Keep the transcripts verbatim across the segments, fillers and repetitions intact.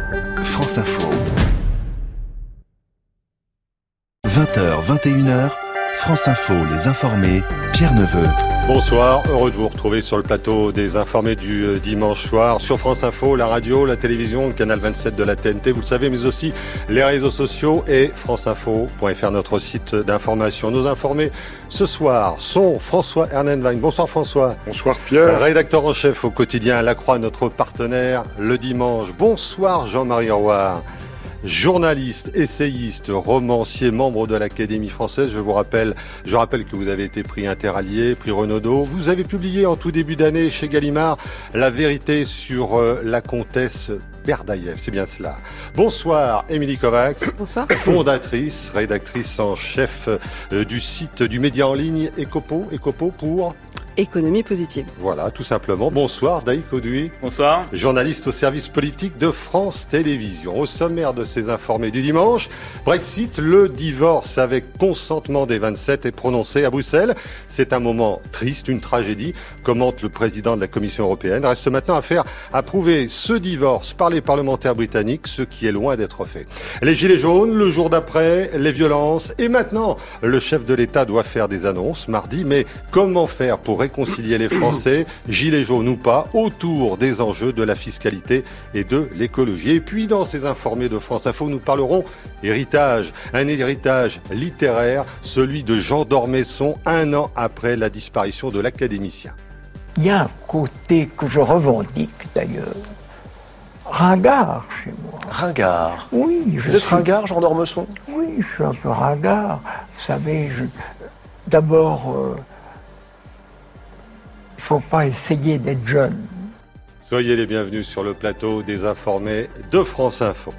France Info. vingt heures, vingt et une heures, France Info, les informés, Pierre Neveu. Bonsoir, heureux de vous retrouver sur le plateau des informés du dimanche soir sur France Info, la radio, la télévision, le canal vingt-sept de la T N T, vous le savez, mais aussi les réseaux sociaux et franceinfo point f r, notre site d'information. Nos informés ce soir sont François Ernenwein. Bonsoir François. Bonsoir Pierre. Rédacteur en chef au quotidien La Croix, notre partenaire le dimanche. Bonsoir Jean-Marie Roire. Journaliste, essayiste, romancier, membre de l'Académie française. Je vous rappelle, je rappelle que vous avez été prix Interallié, prix Renaudot. Vous avez publié en tout début d'année chez Gallimard La vérité sur euh, la comtesse Berdaïev. C'est bien cela. Bonsoir Émilie Kovacs. Bonsoir. Fondatrice, rédactrice en chef euh, du site du média en ligne Ecopo. Ecopo pour Économie positive. Voilà, tout simplement. Bonsoir, Daïk Audouy. Bonsoir. Journaliste au service politique de France Télévisions. Au sommaire de ces informés du dimanche, Brexit, le divorce avec consentement des vingt-sept est prononcé à Bruxelles. C'est un moment triste, une tragédie, commente le président de la Commission européenne. Reste maintenant à faire approuver ce divorce par les parlementaires britanniques, ce qui est loin d'être fait. Les gilets jaunes, le jour d'après, les violences, et maintenant, le chef de l'État doit faire des annonces mardi, mais comment faire pour réconcilier les Français, gilets jaunes ou pas, autour des enjeux de la fiscalité et de l'écologie. Et puis, dans ces informés de France Info, nous parlerons héritage, un héritage littéraire, celui de Jean d'Ormesson, un an après la disparition de l'académicien. Il y a un côté que je revendique d'ailleurs, ringard chez moi. Ringard. Oui, je Vous êtes suis... ringard, Jean d'Ormesson? Oui, je suis un peu ringard. Vous savez, je... d'abord... Euh... Il ne faut pas essayer d'être jeune. Soyez les bienvenus sur le plateau des informés de France Info.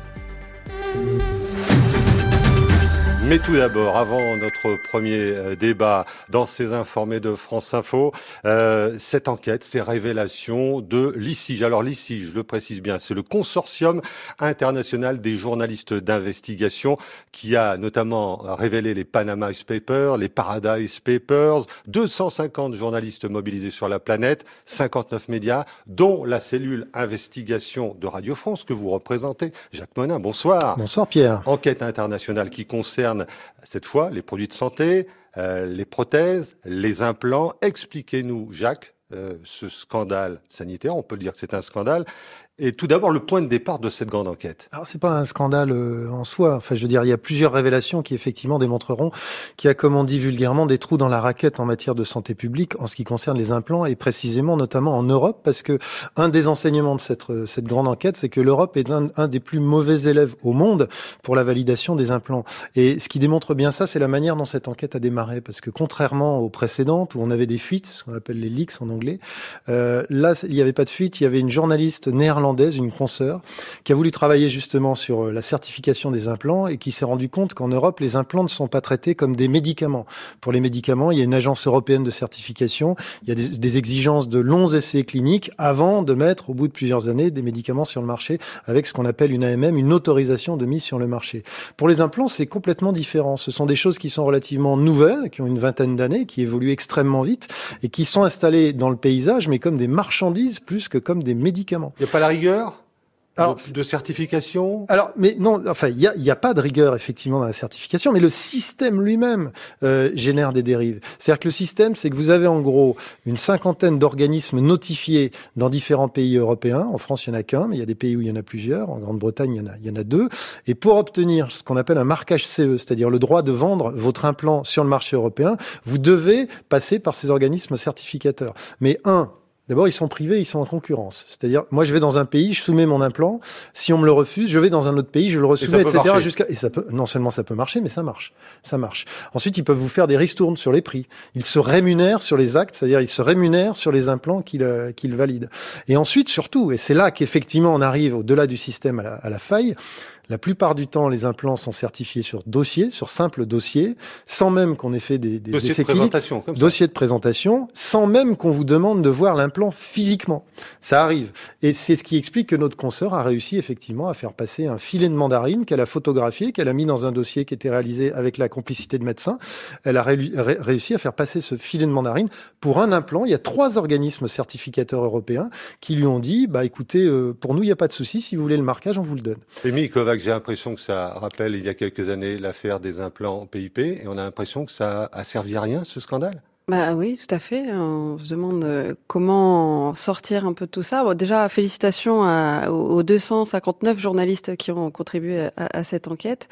Mais tout d'abord, avant notre premier débat dans ces informés de France Info, euh, cette enquête, ces révélations de l'I C I J. Alors l'I C I J, je le précise bien, c'est le consortium international des journalistes d'investigation qui a notamment révélé les Panama Papers, les Paradise Papers, deux cent cinquante journalistes mobilisés sur la planète, cinquante-neuf médias, dont la cellule investigation de Radio France que vous représentez. Jacques Monin, bonsoir. Bonsoir Pierre. Enquête internationale qui concerne cette fois les produits de santé, euh, les prothèses, les implants. Expliquez-nous, Jacques, euh, ce scandale sanitaire, on peut le dire que c'est un scandale. Et tout d'abord, le point de départ de cette grande enquête. Alors, c'est pas un scandale euh, en soi. Enfin, je veux dire, il y a plusieurs révélations qui, effectivement, démontreront qu'il y a, comme on dit vulgairement, des trous dans la raquette en matière de santé publique en ce qui concerne les implants et précisément, notamment en Europe, parce que un des enseignements de cette, cette grande enquête, c'est que l'Europe est un, un des plus mauvais élèves au monde pour la validation des implants. Et ce qui démontre bien ça, c'est la manière dont cette enquête a démarré. Parce que contrairement aux précédentes, où on avait des fuites, ce qu'on appelle les leaks en anglais, euh, là, il n'y avait pas de fuite. Il y avait une journaliste néerlandaise, une consoeur, qui a voulu travailler justement sur la certification des implants et qui s'est rendu compte qu'en Europe, les implants ne sont pas traités comme des médicaments. Pour les médicaments, il y a une agence européenne de certification, il y a des, des exigences de longs essais cliniques avant de mettre, au bout de plusieurs années, des médicaments sur le marché avec ce qu'on appelle une A M M, une autorisation de mise sur le marché. Pour les implants, c'est complètement différent. Ce sont des choses qui sont relativement nouvelles, qui ont une vingtaine d'années, qui évoluent extrêmement vite et qui sont installées dans le paysage, mais comme des marchandises plus que comme des médicaments. Il n'y a pas la rigueur Alors, de, de certification? Alors, mais non, enfin, il y a, il y a pas de rigueur effectivement dans la certification, mais le système lui-même euh, génère des dérives. C'est-à-dire que le système, c'est que vous avez en gros une cinquantaine d'organismes notifiés dans différents pays européens. En France, il y en a qu'un, mais il y a des pays où il y en a plusieurs. En Grande-Bretagne, il y en a, il y en a deux. Et pour obtenir ce qu'on appelle un marquage C E, c'est-à-dire le droit de vendre votre implant sur le marché européen, vous devez passer par ces organismes certificateurs. Mais un, d'abord, ils sont privés, ils sont en concurrence. C'est-à-dire, moi, je vais dans un pays, je soumets mon implant. Si on me le refuse, je vais dans un autre pays, je le resoumets, et, et cetera. Jusqu'à et ça peut non seulement ça peut marcher, mais ça marche, ça marche. Ensuite, ils peuvent vous faire des ristournes sur les prix. Ils se rémunèrent sur les actes, c'est-à-dire ils se rémunèrent sur les implants qu'ils euh, qu'ils valident. Et ensuite, surtout, et c'est là qu'effectivement on arrive au-delà du système à la, à la faille. La plupart du temps, les implants sont certifiés sur dossier, sur simple dossier, sans même qu'on ait fait des, des dossier essais de présentation, cliniques, comme ça. dossier de présentation, sans même qu'on vous demande de voir l'implant physiquement. Ça arrive. Et c'est ce qui explique que notre consoeur a réussi effectivement à faire passer un filet de mandarine qu'elle a photographié, qu'elle a mis dans un dossier qui était réalisé avec la complicité de médecins. Elle a ré- ré- réussi à faire passer ce filet de mandarine pour un implant. Il y a trois organismes certificateurs européens qui lui ont dit, bah écoutez, euh, pour nous, il n'y a pas de souci. Si vous voulez le marquage, on vous le donne. Émile Kovac, j'ai l'impression que ça rappelle il y a quelques années l'affaire des implants P I P et on a l'impression que ça a servi à rien, ce scandale. Bah oui, tout à fait. On se demande comment sortir un peu de tout ça. Bon, déjà, félicitations à, aux deux cent cinquante-neuf journalistes qui ont contribué à, à cette enquête.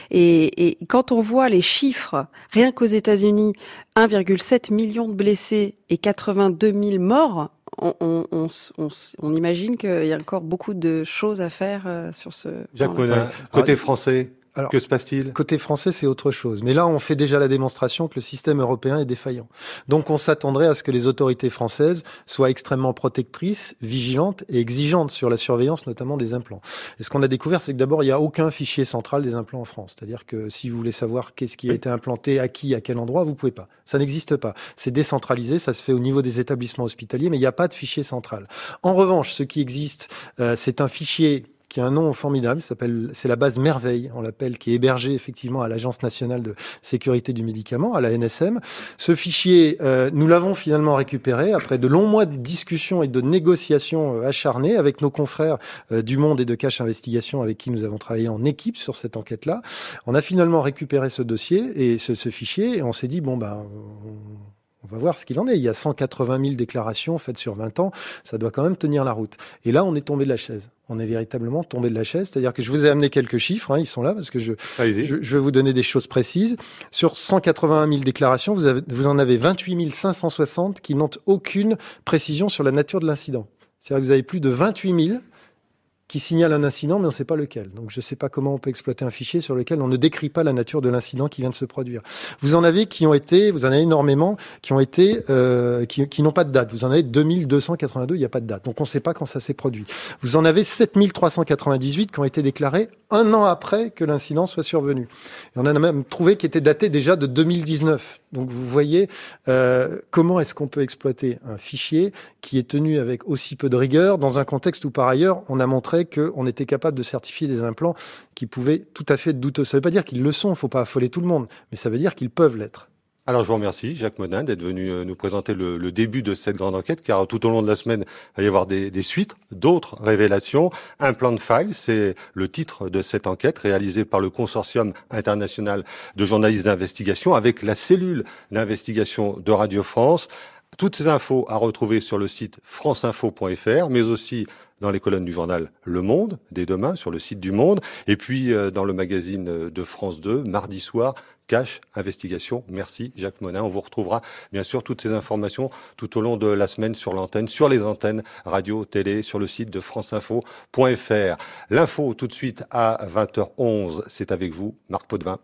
Et, et quand on voit les chiffres, rien qu'aux États-Unis, un virgule sept million de blessés et quatre-vingt-deux mille morts, on, on, on, on, on imagine qu'il y a encore beaucoup de choses à faire sur ce... Jacques Monin, côté français. Alors, que se passe-t-il ? Côté français, c'est autre chose. Mais là, on fait déjà la démonstration que le système européen est défaillant. Donc, on s'attendrait à ce que les autorités françaises soient extrêmement protectrices, vigilantes et exigeantes sur la surveillance, notamment des implants. Et ce qu'on a découvert, c'est que d'abord, il n'y a aucun fichier central des implants en France. C'est-à-dire que si vous voulez savoir qu'est-ce qui a été implanté, à qui, à quel endroit, vous pouvez pas. Ça n'existe pas. C'est décentralisé, ça se fait au niveau des établissements hospitaliers, mais il n'y a pas de fichier central. En revanche, ce qui existe, euh, c'est un fichier qui a un nom formidable, s'appelle, c'est la base Merveille, on l'appelle, qui est hébergée effectivement à l'Agence nationale de sécurité du médicament, à la N S M. Ce fichier, euh, nous l'avons finalement récupéré après de longs mois de discussions et de négociations euh, acharnées avec nos confrères euh, du Monde et de Cache Investigation avec qui nous avons travaillé en équipe sur cette enquête-là. On a finalement récupéré ce dossier et ce, ce fichier et on s'est dit, bon, ben... On... On va voir ce qu'il en est. Il y a cent quatre-vingt mille déclarations faites sur vingt ans. Ça doit quand même tenir la route. Et là, on est tombé de la chaise. On est véritablement tombé de la chaise. C'est-à-dire que je vous ai amené quelques chiffres. Hein, ils sont là parce que je, je, je vais vous donner des choses précises. Sur cent quatre-vingt-un mille déclarations, vous, avez, vous en avez vingt-huit mille cinq cent soixante qui n'ont aucune précision sur la nature de l'incident. C'est-à-dire que vous avez plus de vingt-huit mille qui signale un incident, mais on ne sait pas lequel. Donc, je ne sais pas comment on peut exploiter un fichier sur lequel on ne décrit pas la nature de l'incident qui vient de se produire. Vous en avez qui ont été, vous en avez énormément, qui ont été, euh, qui, qui n'ont pas de date. Vous en avez deux mille deux cent quatre-vingt-deux, il n'y a pas de date. Donc, on ne sait pas quand ça s'est produit. Vous en avez sept mille trois cent quatre-vingt-dix-huit qui ont été déclarés un an après que l'incident soit survenu. Et on en a même trouvé qui étaient datés déjà de deux mille dix-neuf. Donc, vous voyez euh, comment est-ce qu'on peut exploiter un fichier qui est tenu avec aussi peu de rigueur dans un contexte où, par ailleurs, on a montré qu'on était capable de certifier des implants qui pouvaient tout à fait être douteux. Ça ne veut pas dire qu'ils le sont, il ne faut pas affoler tout le monde, mais ça veut dire qu'ils peuvent l'être. Alors je vous remercie, Jacques Monin, d'être venu nous présenter le, le début de cette grande enquête, car tout au long de la semaine, il va y avoir des, des suites, d'autres révélations. Un plan de faille, c'est le titre de cette enquête réalisée par le Consortium international de journalistes d'investigation avec la cellule d'investigation de Radio France. Toutes ces infos à retrouver sur le site franceinfo point f r, mais aussi dans les colonnes du journal Le Monde, dès demain, sur le site du Monde, et puis euh, dans le magazine de France deux, mardi soir, Cache Investigation. Merci Jacques Monin. On vous retrouvera bien sûr toutes ces informations tout au long de la semaine sur l'antenne, sur les antennes radio, télé, sur le site de franceinfo point f r. L'info tout de suite à vingt heures onze, c'est avec vous, Marc Potvin.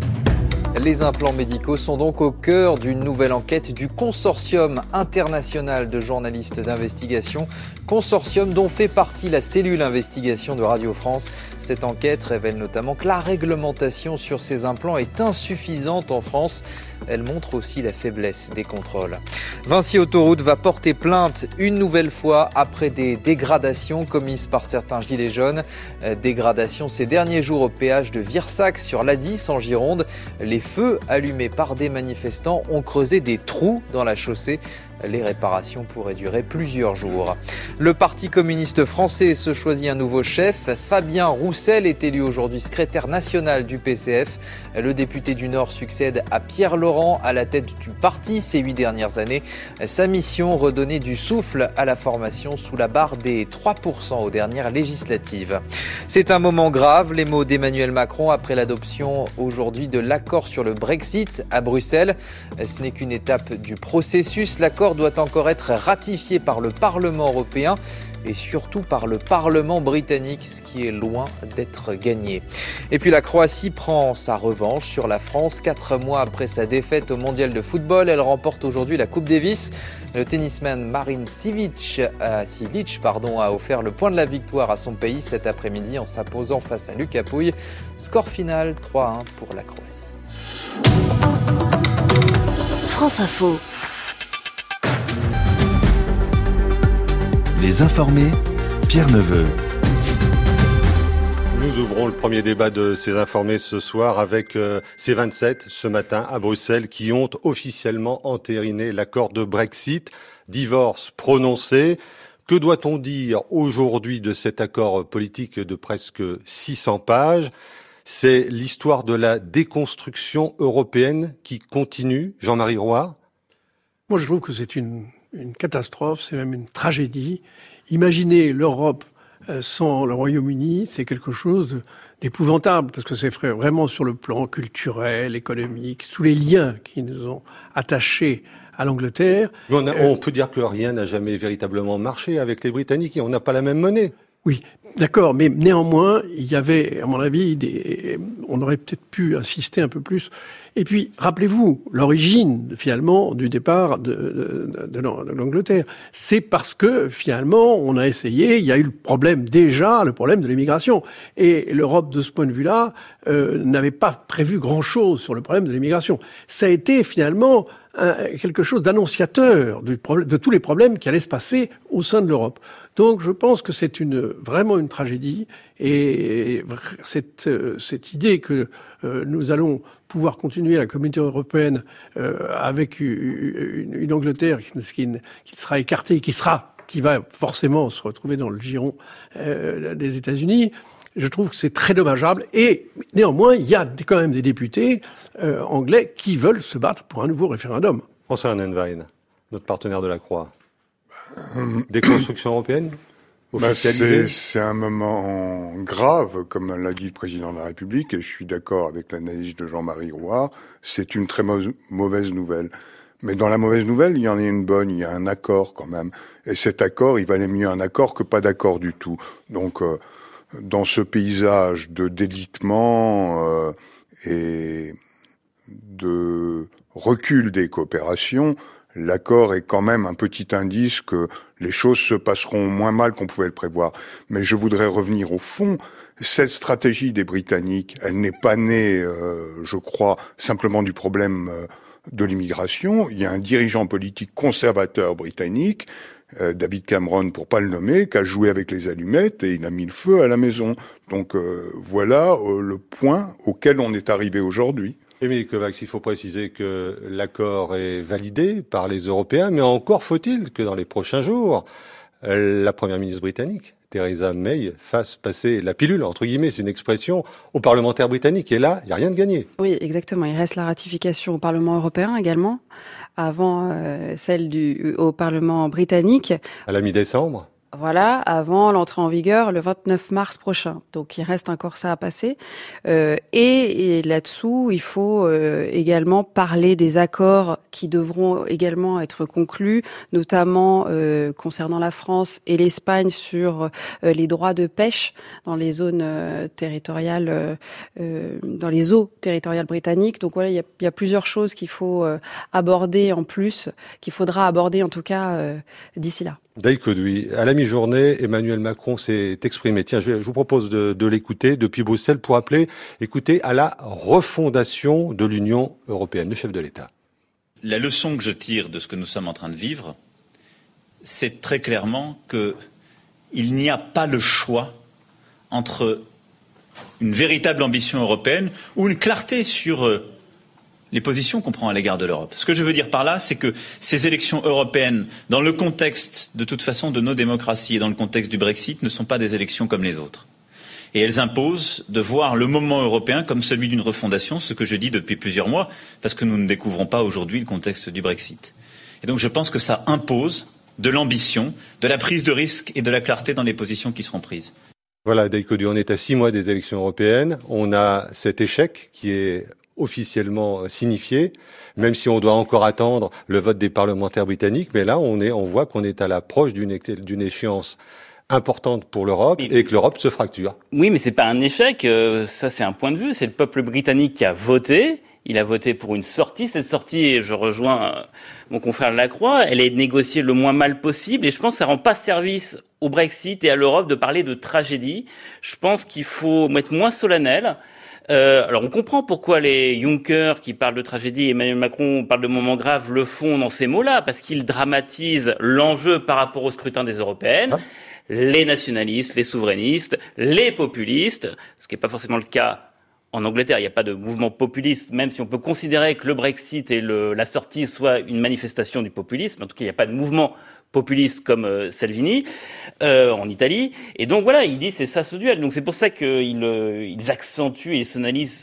Les implants médicaux sont donc au cœur d'une nouvelle enquête du Consortium international de journalistes d'investigation, consortium dont fait partie la cellule investigation de Radio France. Cette enquête révèle notamment que la réglementation sur ces implants est insuffisante en France. Elle montre aussi la faiblesse des contrôles. Vinci Autoroute va porter plainte une nouvelle fois après des dégradations commises par certains gilets jaunes. Dégradations ces derniers jours au péage de Virsac sur l'A dix en Gironde. Les feux allumés par des manifestants ont creusé des trous dans la chaussée. Les réparations pourraient durer plusieurs jours. Le Parti communiste français se choisit un nouveau chef. Fabien Roussel est élu aujourd'hui secrétaire national du P C F. Le député du Nord succède à Pierre Laurent à la tête du parti ces huit dernières années. Sa mission, redonner du souffle à la formation sous la barre des trois pour cent aux dernières législatives. C'est un moment grave, les mots d'Emmanuel Macron après l'adoption aujourd'hui de l'accord sur le Brexit à Bruxelles. Ce n'est qu'une étape du processus. L'accord l'accord doit encore être ratifié par le Parlement européen et surtout par le Parlement britannique, ce qui est loin d'être gagné. Et puis la Croatie prend sa revanche sur la France. Quatre mois après sa défaite au Mondial de football, elle remporte aujourd'hui la Coupe Davis. Le tennisman Marin Cilic, euh, Cilic pardon, a offert le point de la victoire à son pays cet après-midi en s'imposant face à Lucas Pouille. Score final trois à un pour la Croatie. France Info. Les informés, Pierre Neveu. Nous ouvrons le premier débat de ces informés ce soir avec euh, ces vingt-sept ce matin à Bruxelles qui ont officiellement entériné l'accord de Brexit, divorce prononcé. Que doit-on dire aujourd'hui de cet accord politique de presque six cents pages ? C'est l'histoire de la déconstruction européenne qui continue. Jean-Marie Roy ? Moi, je trouve que c'est une, une catastrophe, c'est même une tragédie. Imaginez l'Europe sans le Royaume-Uni, c'est quelque chose de, d'épouvantable, parce que c'est vraiment sur le plan culturel, économique, tous les liens qui nous ont attachés à l'Angleterre. Mais on, a, euh, on peut dire que rien n'a jamais véritablement marché avec les Britanniques et on n'a pas la même monnaie. Oui, d'accord, mais néanmoins, il y avait, à mon avis, des, on aurait peut-être pu insister un peu plus. Et puis, rappelez-vous, l'origine, finalement, du départ de, de, de, de l'Angleterre, c'est parce que, finalement, on a essayé, il y a eu le problème déjà, le problème de l'immigration. Et l'Europe, de ce point de vue-là, euh, n'avait pas prévu grand-chose sur le problème de l'immigration. Ça a été, finalement, un, quelque chose d'annonciateur du problème, de tous les problèmes qui allaient se passer au sein de l'Europe. Donc, je pense que c'est une, vraiment une tragédie. Et cette, cette idée que euh, nous allons pouvoir continuer la communauté européenne euh, avec une, une Angleterre qui, qui sera écartée, qui sera, qui va forcément se retrouver dans le giron euh, des États-Unis, je trouve que c'est très dommageable. Et néanmoins, il y a quand même des députés euh, anglais qui veulent se battre pour un nouveau référendum. François Arnenwein, notre partenaire de la Croix. Déconstruction européenne bah c'est, c'est un moment grave, comme l'a dit le président de la République, et je suis d'accord avec l'analyse de Jean-Marie Roy. C'est une très mauvaise nouvelle. Mais dans la mauvaise nouvelle, il y en a une bonne, il y a un accord quand même. Et cet accord, il valait mieux un accord que pas d'accord du tout. Donc, euh, dans ce paysage de délitement euh, et de recul des coopérations, l'accord est quand même un petit indice que les choses se passeront moins mal qu'on pouvait le prévoir. Mais je voudrais revenir au fond. Cette stratégie des Britanniques, elle n'est pas née, euh, je crois, simplement du problème euh, de l'immigration. Il y a un dirigeant politique conservateur britannique, euh, David Cameron, pour pas le nommer, qui a joué avec les allumettes et il a mis le feu à la maison. Donc euh, voilà euh, le point auquel on est arrivé aujourd'hui. Émilie Kovacs, il faut préciser que l'accord est validé par les Européens, mais encore faut-il que dans les prochains jours, la première ministre britannique, Theresa May, fasse passer la pilule, entre guillemets, c'est une expression, aux parlementaires britanniques. Et là, il n'y a rien de gagné. Oui, exactement. Il reste la ratification au Parlement européen également, avant euh, celle du, au Parlement britannique. À la mi-décembre. Voilà, avant l'entrée en vigueur le vingt-neuf mars prochain. Donc il reste encore ça à passer. Euh, et, et là-dessous, il faut euh, également parler des accords qui devront également être conclus, notamment euh, concernant la France et l'Espagne sur euh, les droits de pêche dans les zones euh, territoriales, euh, euh, dans les eaux territoriales britanniques. Donc voilà, il y a, il y a plusieurs choses qu'il faut euh, aborder en plus, qu'il faudra aborder en tout cas euh, d'ici là. Dave Coduy, à la mi-journée, Emmanuel Macron s'est exprimé. Tiens, je, je vous propose de, de l'écouter depuis Bruxelles pour appeler, écoutez, à la refondation de l'Union européenne, le chef de l'État. La leçon que je tire de ce que nous sommes en train de vivre, c'est très clairement qu'il n'y a pas le choix entre une véritable ambition européenne ou une clarté sur euh, les positions qu'on prend à l'égard de l'Europe. Ce que je veux dire par là, c'est que ces élections européennes, dans le contexte, de toute façon, de nos démocraties et dans le contexte du Brexit, ne sont pas des élections comme les autres. Et elles imposent de voir le moment européen comme celui d'une refondation, ce que je dis depuis plusieurs mois, parce que nous ne découvrons pas aujourd'hui le contexte du Brexit. Et donc je pense que ça impose de l'ambition, de la prise de risque et de la clarté dans les positions qui seront prises. Voilà, Dave Coduy, on est à six mois des élections européennes. On a cet échec qui est officiellement signifié, même si on doit encore attendre le vote des parlementaires britanniques. Mais là, on est, on voit qu'on est à l'approche d'une, d'une échéance importante pour l'Europe et que l'Europe se fracture. Oui, mais c'est pas un échec. Euh, ça, c'est un point de vue. C'est le peuple britannique qui a voté. Il a voté pour une sortie. Cette sortie, et je rejoins euh, mon confrère Lacroix, elle est négociée le moins mal possible. Et je pense que ça rend pas service au Brexit et à l'Europe de parler de tragédie. Je pense qu'il faut être moins solennel. Euh, alors on comprend pourquoi les Juncker qui parlent de tragédie et Emmanuel Macron parle de moments graves le font dans ces mots-là, parce qu'ils dramatisent l'enjeu par rapport au scrutin des européennes. Ah. Les nationalistes, les souverainistes, les populistes, ce qui n'est pas forcément le cas en Angleterre. Il n'y a pas de mouvement populiste, même si on peut considérer que le Brexit et le, la sortie soient une manifestation du populisme. En tout cas, il n'y a pas de mouvement populiste comme euh, Salvini euh, en Italie. Et donc voilà, il dit c'est ça ce duel. Donc c'est pour ça qu'ils euh, ils accentuent et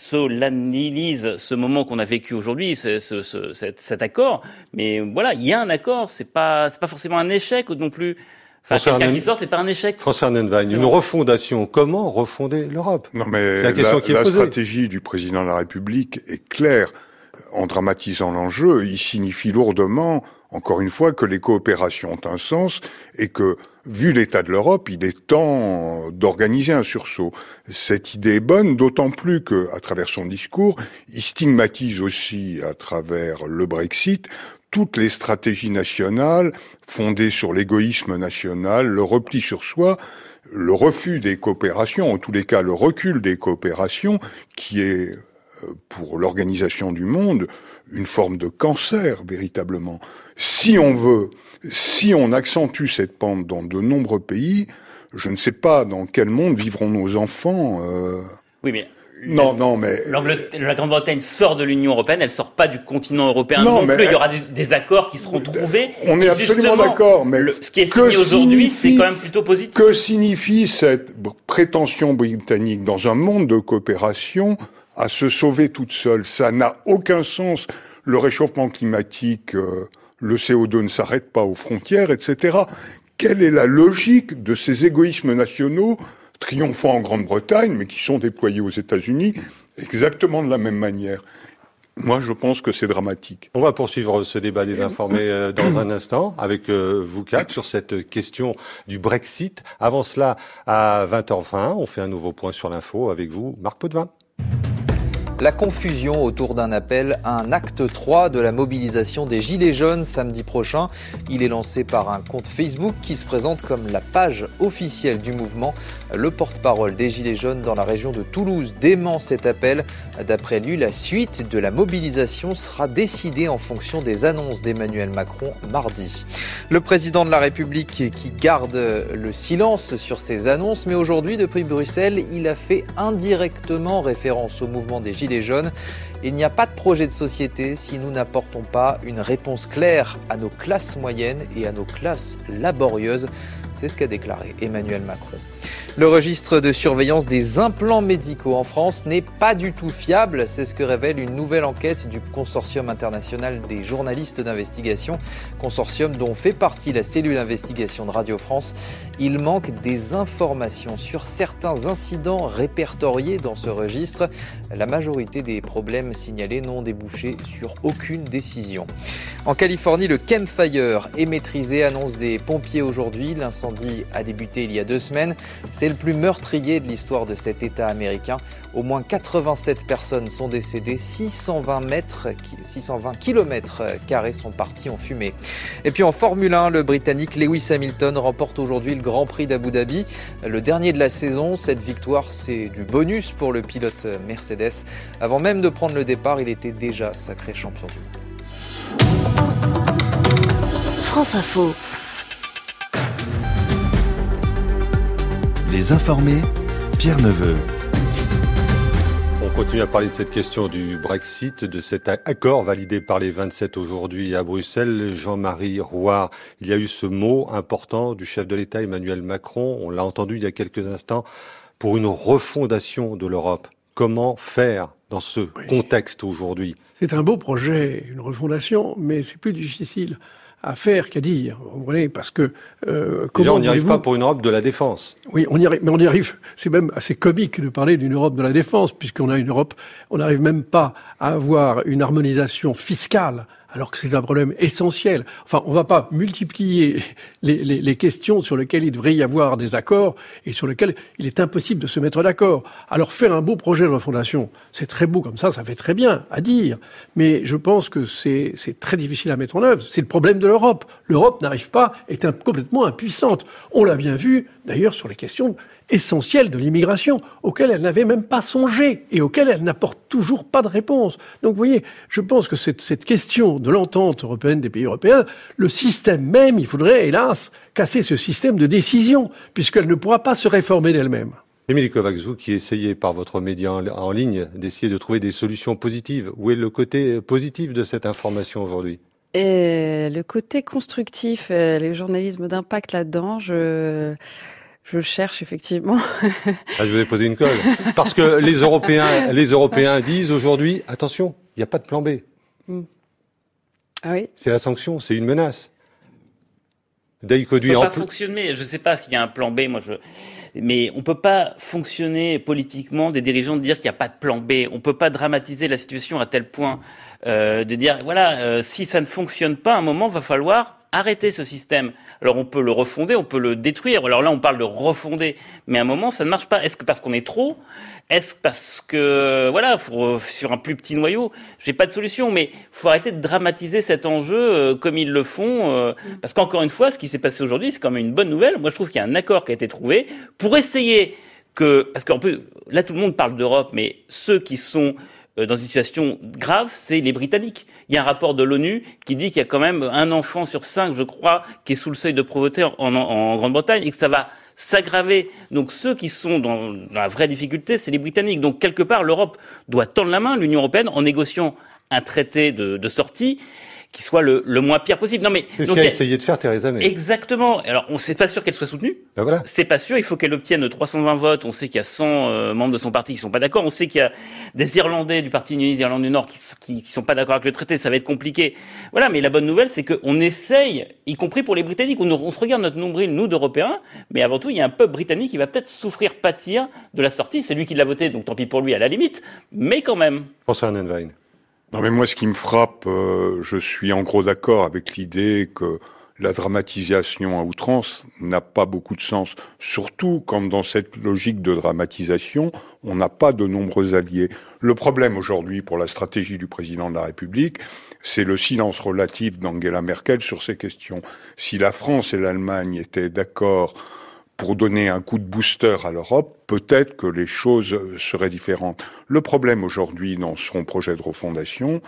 solennisent ce moment qu'on a vécu aujourd'hui, ce, ce, ce, cet, cet accord. Mais voilà, il y a un accord. C'est pas c'est pas forcément un échec non plus. Enfin, quelqu'un qui sort, c'est pas un échec. François Arnenwein, une refondation. Comment refonder l'Europe? Non, mais la, question qui est la stratégie du président de la République est claire. En dramatisant l'enjeu, il signifie lourdement, encore une fois, que les coopérations ont un sens et que, vu l'état de l'Europe, il est temps d'organiser un sursaut. Cette idée est bonne, d'autant plus que, à travers son discours, il stigmatise aussi, à travers le Brexit, toutes les stratégies nationales fondées sur l'égoïsme national, le repli sur soi, le refus des coopérations, en tous les cas le recul des coopérations, qui est, pour l'organisation du monde, une forme de cancer, véritablement. Si on veut, si on accentue cette pente dans de nombreux pays, je ne sais pas dans quel monde vivront nos enfants. Euh... Oui, mais... Non, non, mais... La Grande-Bretagne sort de l'Union européenne, elle sort pas du continent européen non, non plus. Il y aura des, des accords qui seront trouvés. On est absolument d'accord, mais le, ce qui est signé aujourd'hui, c'est quand même plutôt positif. Que signifie cette prétention britannique dans un monde de coopération à se sauver toute seule? Ça n'a aucun sens. Le réchauffement climatique, euh, le C O deux ne s'arrête pas aux frontières, et cetera. Quelle est la logique de ces égoïsmes nationaux triomphant en Grande-Bretagne, mais qui sont déployés aux États-Unis exactement de la même manière? Moi, je pense que c'est dramatique. On va poursuivre ce débat des informés euh, dans un instant avec euh, vous quatre sur cette question du Brexit. Avant cela, à vingt heures vingt, on fait un nouveau point sur l'info avec vous, Marc Potvin. La confusion autour d'un appel à un acte trois de la mobilisation des Gilets jaunes samedi prochain. Il est lancé par un compte Facebook qui se présente comme la page officielle du mouvement. Le porte-parole des Gilets jaunes dans la région de Toulouse dément cet appel. D'après lui, la suite de la mobilisation sera décidée en fonction des annonces d'Emmanuel Macron mardi. Le président de la République qui garde le silence sur ces annonces, mais aujourd'hui, depuis Bruxelles, il a fait indirectement référence au mouvement des Gilets jaunes. Il n'y a pas de projet de société si nous n'apportons pas une réponse claire à nos classes moyennes et à nos classes laborieuses. C'est ce qu'a déclaré Emmanuel Macron. Le registre de surveillance des implants médicaux en France n'est pas du tout fiable. C'est ce que révèle une nouvelle enquête du Consortium international des journalistes d'investigation. Consortium dont fait partie la cellule d'investigation de Radio France. Il manque des informations sur certains incidents répertoriés dans ce registre. La majorité des problèmes signalés n'ont débouché sur aucune décision. En Californie, le campfire est maîtrisé, annonce des pompiers aujourd'hui. L'incendie a débuté il y a deux semaines. C'est le plus meurtrier de l'histoire de cet État américain. Au moins quatre-vingt-sept personnes sont décédées, six cent vingt mètres, six cent vingt kilomètres carrés sont partis en fumée. Et puis en Formule un, le Britannique Lewis Hamilton remporte aujourd'hui le Grand Prix d'Abu Dhabi, le dernier de la saison. Cette victoire, c'est du bonus pour le pilote Mercedes. Avant même de prendre le départ, il était déjà sacré champion du monde. France Info. Les informés, Pierre Neveu. On continue à parler de cette question du Brexit, de cet accord validé par les vingt-sept aujourd'hui à Bruxelles. Jean-Marie Rouard, il y a eu ce mot important du chef de l'État Emmanuel Macron, on l'a entendu il y a quelques instants, pour une refondation de l'Europe. Comment faire dans ce oui. contexte aujourd'hui? C'est un beau projet, une refondation, mais c'est plus difficile à faire qu'à dire. Vous voyez, parce que euh, comment on n'y arrive pas pour une Europe de la défense. Oui, on y arrive, mais on y arrive. C'est même assez comique de parler d'une Europe de la défense, puisqu'on a une Europe, on n'arrive même pas à avoir une harmonisation fiscale, alors que c'est un problème essentiel. Enfin, on ne va pas multiplier les, les, les questions sur lesquelles il devrait y avoir des accords et sur lesquelles il est impossible de se mettre d'accord. Alors, faire un beau projet de refondation, c'est très beau comme ça, ça fait très bien à dire. Mais je pense que c'est, c'est très difficile à mettre en œuvre. C'est le problème de l'Europe. L'Europe n'arrive pas, est un, complètement impuissante. On l'a bien vu, d'ailleurs, sur les questions essentielle de l'immigration, auquel elle n'avait même pas songé et auquel elle n'apporte toujours pas de réponse. Donc, vous voyez, je pense que cette, cette question de l'entente européenne des pays européens, le système même, il faudrait, hélas, casser ce système de décision, puisqu'elle ne pourra pas se réformer d'elle-même. Émilie Kovacs, vous qui essayez par votre média en, en ligne d'essayer de trouver des solutions positives, où est le côté positif de cette information aujourd'hui ? Et le côté constructif, le journalisme d'impact là-dedans, je... Je le cherche, effectivement. Ah, je vous ai posé une colle. Parce que les Européens, les Européens disent aujourd'hui, attention, il n'y a pas de plan B. Mm. Ah oui. C'est la sanction, c'est une menace. Daïkoduy, on ne peut en pas plus... fonctionner. Je ne sais pas s'il y a un plan B, moi je... mais on ne peut pas fonctionner politiquement des dirigeants de dire qu'il n'y a pas de plan B. On ne peut pas dramatiser la situation à tel point euh, de dire, voilà, euh, si ça ne fonctionne pas, à un moment, il va falloir arrêter ce système. Alors on peut le refonder, on peut le détruire. Alors là, on parle de refonder, mais à un moment, ça ne marche pas. Est-ce que parce qu'on est trop ? Est-ce parce que, voilà, faut, sur un plus petit noyau, j'ai pas de solution, mais faut arrêter de dramatiser cet enjeu euh, comme ils le font, euh, parce qu'encore une fois, ce qui s'est passé aujourd'hui, c'est quand même une bonne nouvelle. Moi, je trouve qu'il y a un accord qui a été trouvé pour essayer que, parce qu'en plus, là, tout le monde parle d'Europe, mais ceux qui sont dans une situation grave, c'est les Britanniques. Il y a un rapport de l'ONU qui dit qu'il y a quand même un enfant sur cinq, je crois, qui est sous le seuil de pauvreté en, en, en Grande-Bretagne et que ça va s'aggraver. Donc ceux qui sont dans, dans la vraie difficulté, c'est les Britanniques. Donc quelque part, l'Europe doit tendre la main, l'Union européenne, en négociant un traité de, de sortie qui soit le, le moins pire possible. Non, mais c'est ce qu'a essayé de faire Theresa May. Exactement. Alors, on ne sait pas sûr qu'elle soit soutenue. Ben voilà. C'est pas sûr. Il faut qu'elle obtienne trois cent vingt votes. On sait qu'il y a cent euh, membres de son parti qui sont pas d'accord. On sait qu'il y a des Irlandais du parti unioniste d'Irlande du Nord qui, qui, qui sont pas d'accord avec le traité. Ça va être compliqué. Voilà. Mais la bonne nouvelle, c'est qu'on essaye, y compris pour les Britanniques. On, on se regarde notre nombril, nous, d'Européens. Mais avant tout, il y a un peuple britannique qui va peut-être souffrir, pâtir de la sortie. C'est lui qui l'a voté, donc tant pis pour lui à la limite. Mais quand même. François Annenwein. Non mais moi ce qui me frappe, euh, je suis en gros d'accord avec l'idée que la dramatisation à outrance n'a pas beaucoup de sens, surtout quand dans cette logique de dramatisation, on n'a pas de nombreux alliés. Le problème aujourd'hui pour la stratégie du président de la République, c'est le silence relatif d'Angela Merkel sur ces questions. Si la France et l'Allemagne étaient d'accord pour donner un coup de booster à l'Europe, peut-être que les choses seraient différentes. Le problème aujourd'hui dans son projet de refondation,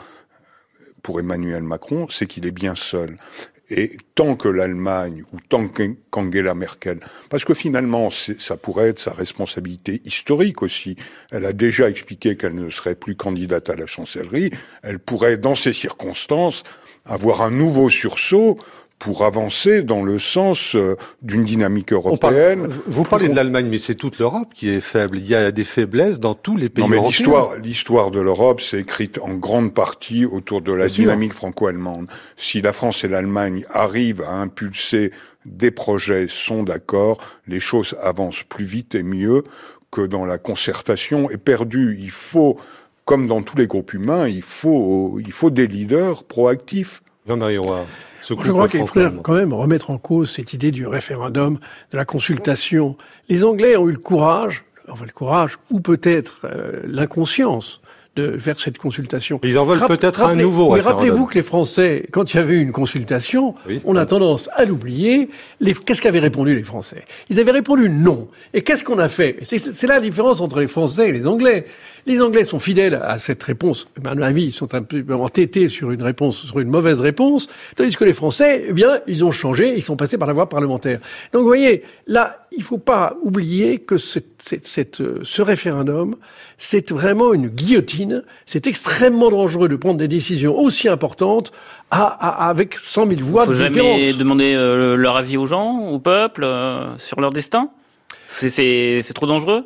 pour Emmanuel Macron, c'est qu'il est bien seul. Et tant que l'Allemagne, ou tant qu'Angela Merkel, parce que finalement, ça pourrait être sa responsabilité historique aussi. Elle a déjà expliqué qu'elle ne serait plus candidate à la chancellerie. Elle pourrait, dans ces circonstances, avoir un nouveau sursaut pour avancer dans le sens euh, d'une dynamique européenne. Parle, vous parlez de l'Allemagne, mais c'est toute l'Europe qui est faible. Il y a des faiblesses dans tous les pays non, mais européens. L'histoire, l'histoire de l'Europe s'est écrite en grande partie autour de la Bien dynamique sûr. franco-allemande. Si la France et l'Allemagne arrivent à impulser des projets, sont d'accord, les choses avancent plus vite et mieux que dans la concertation éperdue. Il faut, comme dans tous les groupes humains, il faut, il faut des leaders proactifs. Jean-Marie Roy. Moi, je crois qu'il faudrait quand même remettre en cause cette idée du référendum, de la consultation. Les Anglais ont eu le courage, enfin le courage, ou peut-être euh, l'inconscience de faire cette consultation. Ils en veulent Rapp- peut-être rappelez, un nouveau mais référendum. Rappelez-vous que les Français, quand il y avait eu une consultation, oui. on a tendance à l'oublier. Les, qu'est-ce qu'avaient répondu les Français ? Ils avaient répondu non. Et qu'est-ce qu'on a fait ? c'est, c'est la différence entre les Français et les Anglais. Les Anglais sont fidèles à cette réponse. À mon avis, ils sont un peu entêtés sur une réponse, sur une mauvaise réponse. Tandis que les Français, eh bien, ils ont changé, ils sont passés par la voie parlementaire. Donc, vous voyez, là, il faut pas oublier que cette, cette, cette, ce référendum, c'est vraiment une guillotine. C'est extrêmement dangereux de prendre des décisions aussi importantes à, à, avec cent mille voix de différence. Il faut jamais demander euh, leur avis aux gens, au peuple, euh, sur leur destin ? C'est, c'est, c'est trop dangereux ? Non.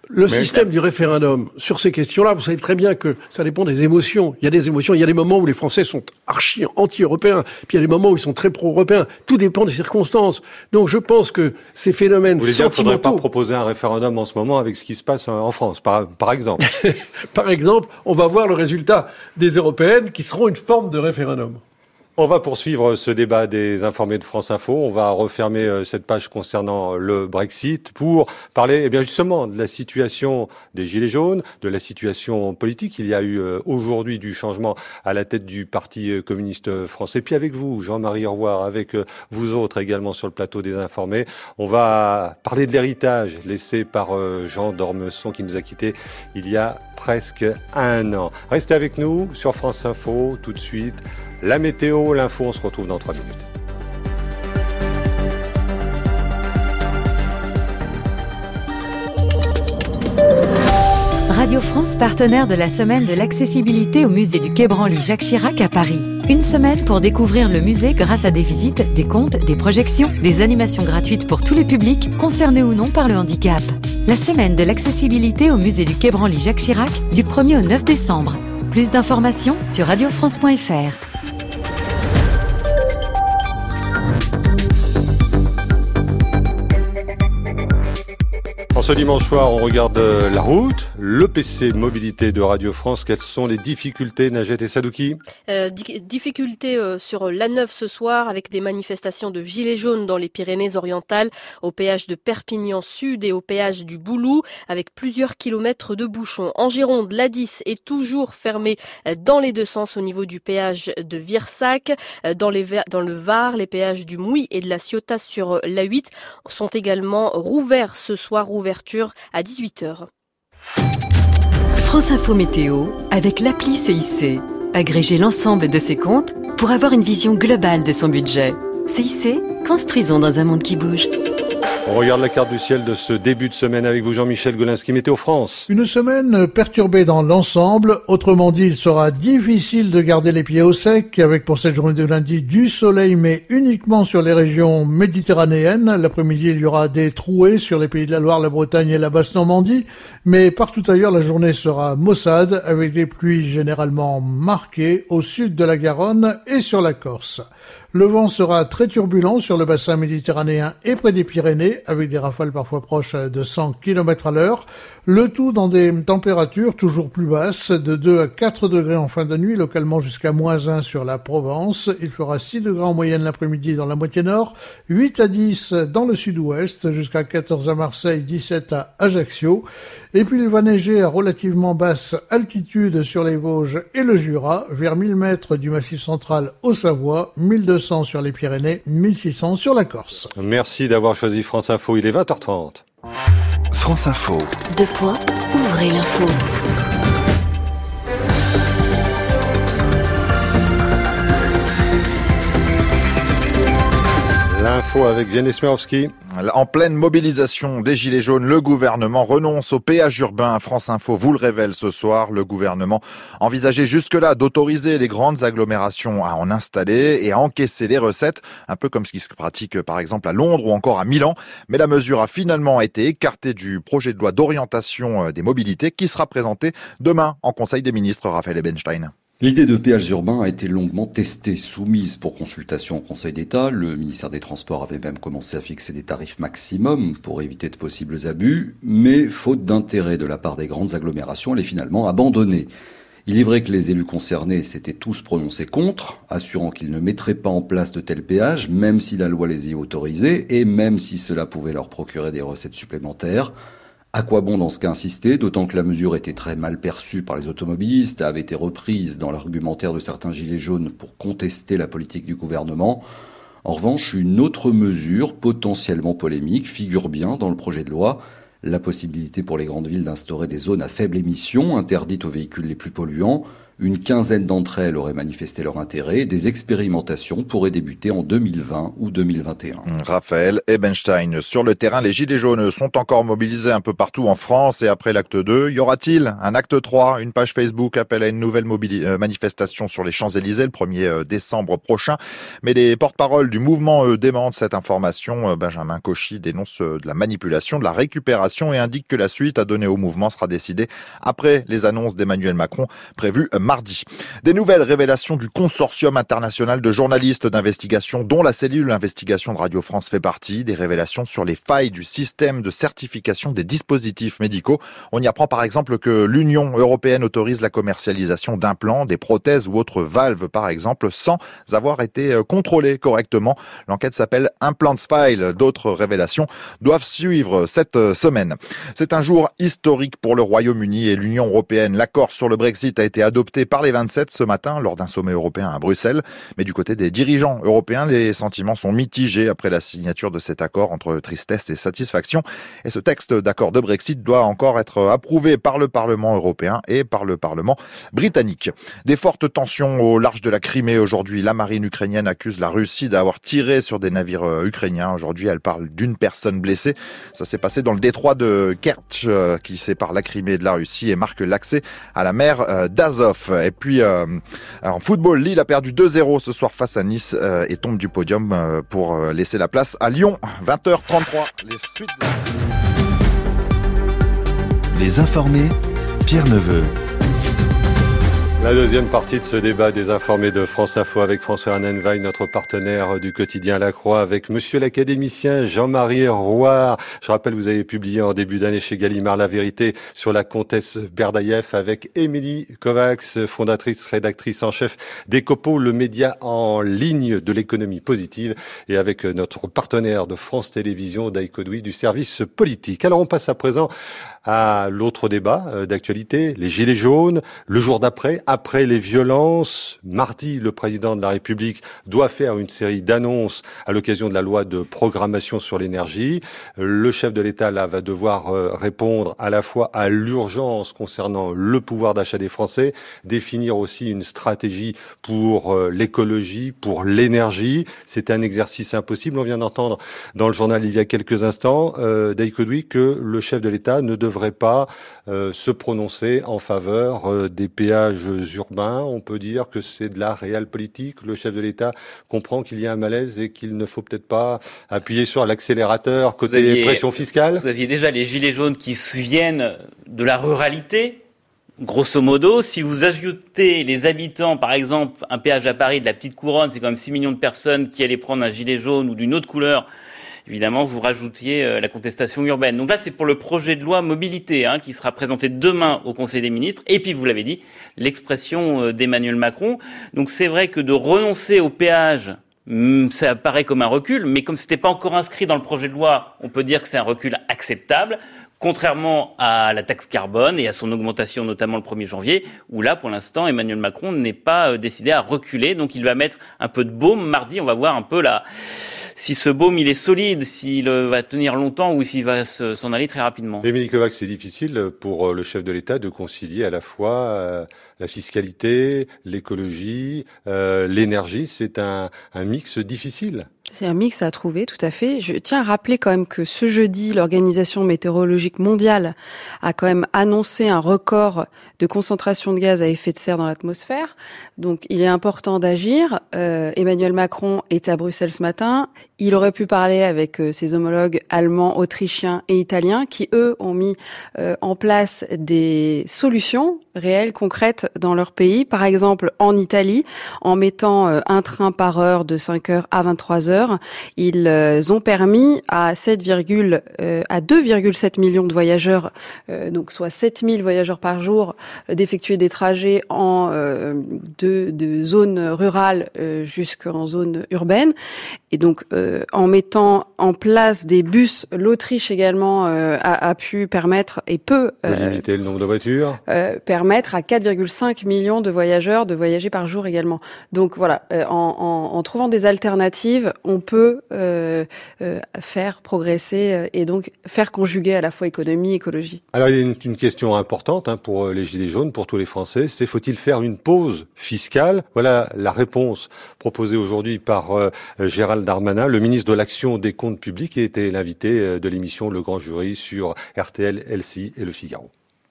Le Mais système ça... du référendum, sur ces questions-là, vous savez très bien que ça dépend des émotions. Il y a des émotions, il y a des moments où les Français sont archi anti-européens, puis il y a des moments où ils sont très pro-européens. Tout dépend des circonstances. Donc je pense que ces phénomènes vous voulez dire sentimentaux... qu'il ne faudrait pas proposer un référendum en ce moment avec ce qui se passe en France, par, par exemple. Par exemple, on va voir le résultat des européennes qui seront une forme de référendum. On va poursuivre ce débat des informés de France Info. On va refermer cette page concernant le Brexit pour parler eh bien justement de la situation des Gilets jaunes, de la situation politique. Il y a eu aujourd'hui du changement à la tête du Parti communiste français. Puis avec vous, Jean-Marie Roire, avec vous autres également sur le plateau des informés, on va parler de l'héritage laissé par Jean d'Ormesson qui nous a quittés il y a presque un an. Restez avec nous sur France Info tout de suite. La météo, l'info, on se retrouve dans trois minutes. Radio France, partenaire de la semaine de l'accessibilité au musée du Quai Branly Jacques Chirac à Paris. Une semaine pour découvrir le musée grâce à des visites, des contes, des projections, des animations gratuites pour tous les publics, concernés ou non par le handicap. La semaine de l'accessibilité au musée du Quai Branly Jacques Chirac, du premier au neuf décembre. Plus d'informations sur radio france point f r. En ce dimanche soir, on regarde la route, le P C mobilité de Radio France. Quelles sont les difficultés, Najette et Sadouki ? euh, di- Difficultés euh, sur l'A neuf ce soir avec des manifestations de gilets jaunes dans les Pyrénées-Orientales, au péage de Perpignan Sud et au péage du Boulou, avec plusieurs kilomètres de bouchons. En Gironde, l'A dix est toujours fermée dans les deux sens au niveau du péage de Virsac. Dans, les, dans le Var, les péages du Mouy et de la Ciotat sur l'A huit sont également rouverts ce soir, ouverture à dix-huit heures. France Info Météo avec l'appli C I C. Agrégez l'ensemble de ses comptes pour avoir une vision globale de son budget. C I C, construisons dans un monde qui bouge. On regarde la carte du ciel de ce début de semaine avec vous, Jean-Michel Golinski, Météo France. Une semaine perturbée dans l'ensemble. Autrement dit, il sera difficile de garder les pieds au sec avec pour cette journée de lundi du soleil, mais uniquement sur les régions méditerranéennes. L'après-midi, il y aura des trouées sur les pays de la Loire, la Bretagne et la Basse-Normandie. Mais partout ailleurs, la journée sera maussade avec des pluies généralement marquées au sud de la Garonne et sur la Corse. Le vent sera très turbulent sur le bassin méditerranéen et près des Pyrénées, avec des rafales parfois proches de cent kilomètres à l'heure. Le tout dans des températures toujours plus basses, de deux à quatre degrés en fin de nuit, localement jusqu'à moins un sur la Provence. Il fera six degrés en moyenne l'après-midi dans la moitié nord, huit à dix dans le sud-ouest, jusqu'à quatorze à Marseille, dix-sept à Ajaccio. Et puis il va neiger à relativement basse altitude sur les Vosges et le Jura, vers mille mètres du Massif central au Savoie, mille deux cents sur les Pyrénées, mille six cents sur la Corse. Merci d'avoir choisi France Info, il est vingt heures trente. France Info. Deux points, ouvrez l'info. L'info avec Vianney Smirowski. En pleine mobilisation des Gilets jaunes, le gouvernement renonce au péage urbain. France Info vous le révèle ce soir. Le gouvernement envisageait jusque-là d'autoriser les grandes agglomérations à en installer et à encaisser les recettes, un peu comme ce qui se pratique par exemple à Londres ou encore à Milan. Mais la mesure a finalement été écartée du projet de loi d'orientation des mobilités qui sera présenté demain en Conseil des ministres. Raphaël Ebenstein. L'idée de péages urbains a été longuement testée, soumise pour consultation au Conseil d'État. Le ministère des Transports avait même commencé à fixer des tarifs maximums pour éviter de possibles abus, mais faute d'intérêt de la part des grandes agglomérations, elle est finalement abandonnée. Il est vrai que les élus concernés s'étaient tous prononcés contre, assurant qu'ils ne mettraient pas en place de tels péages, même si la loi les y autorisait et même si cela pouvait leur procurer des recettes supplémentaires. À quoi bon dans ce cas insister, d'autant que la mesure était très mal perçue par les automobilistes, avait été reprise dans l'argumentaire de certains gilets jaunes pour contester la politique du gouvernement. En revanche, une autre mesure potentiellement polémique figure bien dans le projet de loi, la possibilité pour les grandes villes d'instaurer des zones à faible émission interdites aux véhicules les plus polluants. Une quinzaine d'entre elles auraient manifesté leur intérêt. Des expérimentations pourraient débuter en deux mille vingt ou deux mille vingt et un. Raphaël Ebenstein. Sur le terrain, les Gilets jaunes sont encore mobilisés un peu partout en France. Et après l'acte deux, y aura-t-il un acte trois? Une page Facebook appelle à une nouvelle mobili- euh, manifestation sur les Champs-Élysées le premier décembre prochain. Mais les porte-paroles du mouvement eux, démentent cette information. Benjamin Cauchy dénonce de la manipulation, de la récupération et indique que la suite à donner au mouvement sera décidée après les annonces d'Emmanuel Macron prévues mardi. Des nouvelles révélations du consortium international de journalistes d'investigation dont la cellule investigation de Radio France fait partie. Des révélations sur les failles du système de certification des dispositifs médicaux. On y apprend par exemple que l'Union européenne autorise la commercialisation d'implants, des prothèses ou autres valves par exemple, sans avoir été contrôlées correctement. L'enquête s'appelle Implants File. D'autres révélations doivent suivre cette semaine. C'est un jour historique pour le Royaume-Uni et l'Union européenne. L'accord sur le Brexit a été adopté par les vingt-sept ce matin lors d'un sommet européen à Bruxelles. Mais du côté des dirigeants européens, les sentiments sont mitigés après la signature de cet accord entre tristesse et satisfaction. Et ce texte d'accord de Brexit doit encore être approuvé par le Parlement européen et par le Parlement britannique. Des fortes tensions au large de la Crimée aujourd'hui. La marine ukrainienne accuse la Russie d'avoir tiré sur des navires ukrainiens. Aujourd'hui, elle parle d'une personne blessée. Ça s'est passé dans le détroit de Kertch qui sépare la Crimée de la Russie et marque l'accès à la mer d'Azov. Et puis, euh, en football, Lille a perdu deux zéro ce soir face à Nice euh, et tombe du podium euh, pour laisser la place à Lyon. vingt heures trente-trois. Les suites. Les informés, Pierre Neveu. La deuxième partie de ce débat des informés de France Info avec François Arnenwein, notre partenaire du quotidien La Croix, avec monsieur l'académicien Jean-Marie Rouard. Je rappelle, vous avez publié en début d'année chez Gallimard La Vérité sur la comtesse Berdaïev avec Émilie Kovacs, fondatrice, rédactrice en chef d'Ecopo, le média en ligne de l'économie positive, et avec notre partenaire de France Télévisions, Daïko Douy, du service politique. Alors on passe à présent à l'autre débat d'actualité, les Gilets jaunes, le jour d'après, après les violences. Mardi, le président de la République doit faire une série d'annonces à l'occasion de la loi de programmation sur l'énergie. Le chef de l'État, là, va devoir répondre à la fois à l'urgence concernant le pouvoir d'achat des Français, définir aussi une stratégie pour l'écologie, pour l'énergie. C'est un exercice impossible. On vient d'entendre dans le journal il y a quelques instants, euh, Daïko Douy, que le chef de l'État ne devrait devrait pas euh, se prononcer en faveur euh, des péages urbains. On peut dire que c'est de la réelle politique. Le chef de l'État comprend qu'il y a un malaise et qu'il ne faut peut-être pas appuyer sur l'accélérateur côté aviez, pression fiscale. Vous aviez déjà les Gilets jaunes qui se viennent de la ruralité. Grosso modo, si vous ajoutez les habitants, par exemple, un péage à Paris de la Petite Couronne, c'est quand même six millions de personnes qui allaient prendre un gilet jaune ou d'une autre couleur. Évidemment, vous rajoutiez euh, la contestation urbaine. Donc là, c'est pour le projet de loi mobilité hein, qui sera présenté demain au Conseil des ministres. Et puis, vous l'avez dit, l'expression euh, d'Emmanuel Macron. Donc c'est vrai que de renoncer au péage, hum, ça apparaît comme un recul. Mais comme c'était pas encore inscrit dans le projet de loi, on peut dire que c'est un recul acceptable. Contrairement à la taxe carbone et à son augmentation notamment le premier janvier, où là, pour l'instant, Emmanuel Macron n'est pas euh, décidé à reculer. Donc il va mettre un peu de baume. Mardi, on va voir un peu la... si ce baume il est solide, s'il va tenir longtemps ou s'il va s'en aller très rapidement. Émilie Kovacs, c'est difficile pour le chef de l'État de concilier à la fois euh, la fiscalité, l'écologie, euh, l'énergie. C'est un, un mix difficile. C'est un mix à trouver, tout à fait. Je tiens à rappeler quand même que ce jeudi, l'Organisation météorologique mondiale a quand même annoncé un record de concentration de gaz à effet de serre dans l'atmosphère. Donc, il est important d'agir. Euh, Emmanuel Macron est à Bruxelles ce matin. Il aurait pu parler avec euh, ses homologues allemands, autrichiens et italiens qui, eux, ont mis euh, en place des solutions réelles, concrètes dans leur pays. Par exemple, en Italie, en mettant euh, un train par heure de cinq heures à vingt-trois heures, ils euh, ont permis à sept, euh, à deux virgule sept millions de voyageurs, euh, donc soit sept mille voyageurs par jour, euh, d'effectuer des trajets en euh, de, de zone rurale euh, jusqu'en zone urbaine. Et donc, euh, en mettant en place des bus, l'Autriche également euh, a, a pu permettre et peut euh, limiter le nombre de voitures, euh, permettre à quatre virgule cinq millions de voyageurs de voyager par jour également. Donc voilà, euh, en, en, en trouvant des alternatives, on peut euh, euh, faire progresser euh, et donc faire conjuguer à la fois économie et écologie. Alors il y a une, une question importante hein, pour les Gilets jaunes, pour tous les Français, c'est faut-il faire une pause fiscale? Voilà la réponse proposée aujourd'hui par euh, Gérald Darmanin, le ministre de l'Action des Comptes Publics, qui était l'invité de l'émission Le Grand Jury sur R T L, L C I et Le Figaro.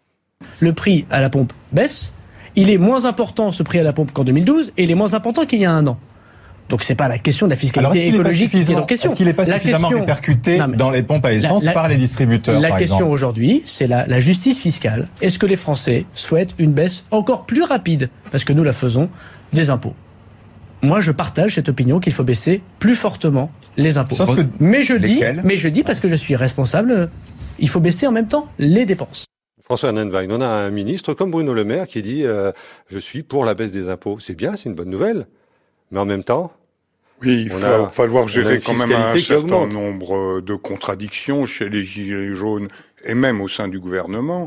Le prix à la pompe baisse, il est moins important ce prix à la pompe qu'en deux mille douze et il est moins important qu'il y a un an. Donc c'est pas la question de la fiscalité Alors, écologique qui est en question. Est-ce qu'il n'est pas la suffisamment question... répercuté non, dans les pompes à essence la, la, par les distributeurs, La par question exemple. aujourd'hui, c'est la, la justice fiscale. Est-ce que les Français souhaitent une baisse encore plus rapide, parce que nous la faisons, des impôts? Moi, je partage cette opinion qu'il faut baisser plus fortement les impôts. Sauf que mais je dis, lesquels mais je dis parce que je suis responsable, il faut baisser en même temps les dépenses. François Hernanwein, on a un ministre comme Bruno Le Maire qui dit euh, « je suis pour la baisse des impôts ». C'est bien, c'est une bonne nouvelle. Mais en même temps... Oui, il va falloir gérer quand même un certain augmente. nombre de contradictions chez les Gilets jaunes et même au sein du gouvernement.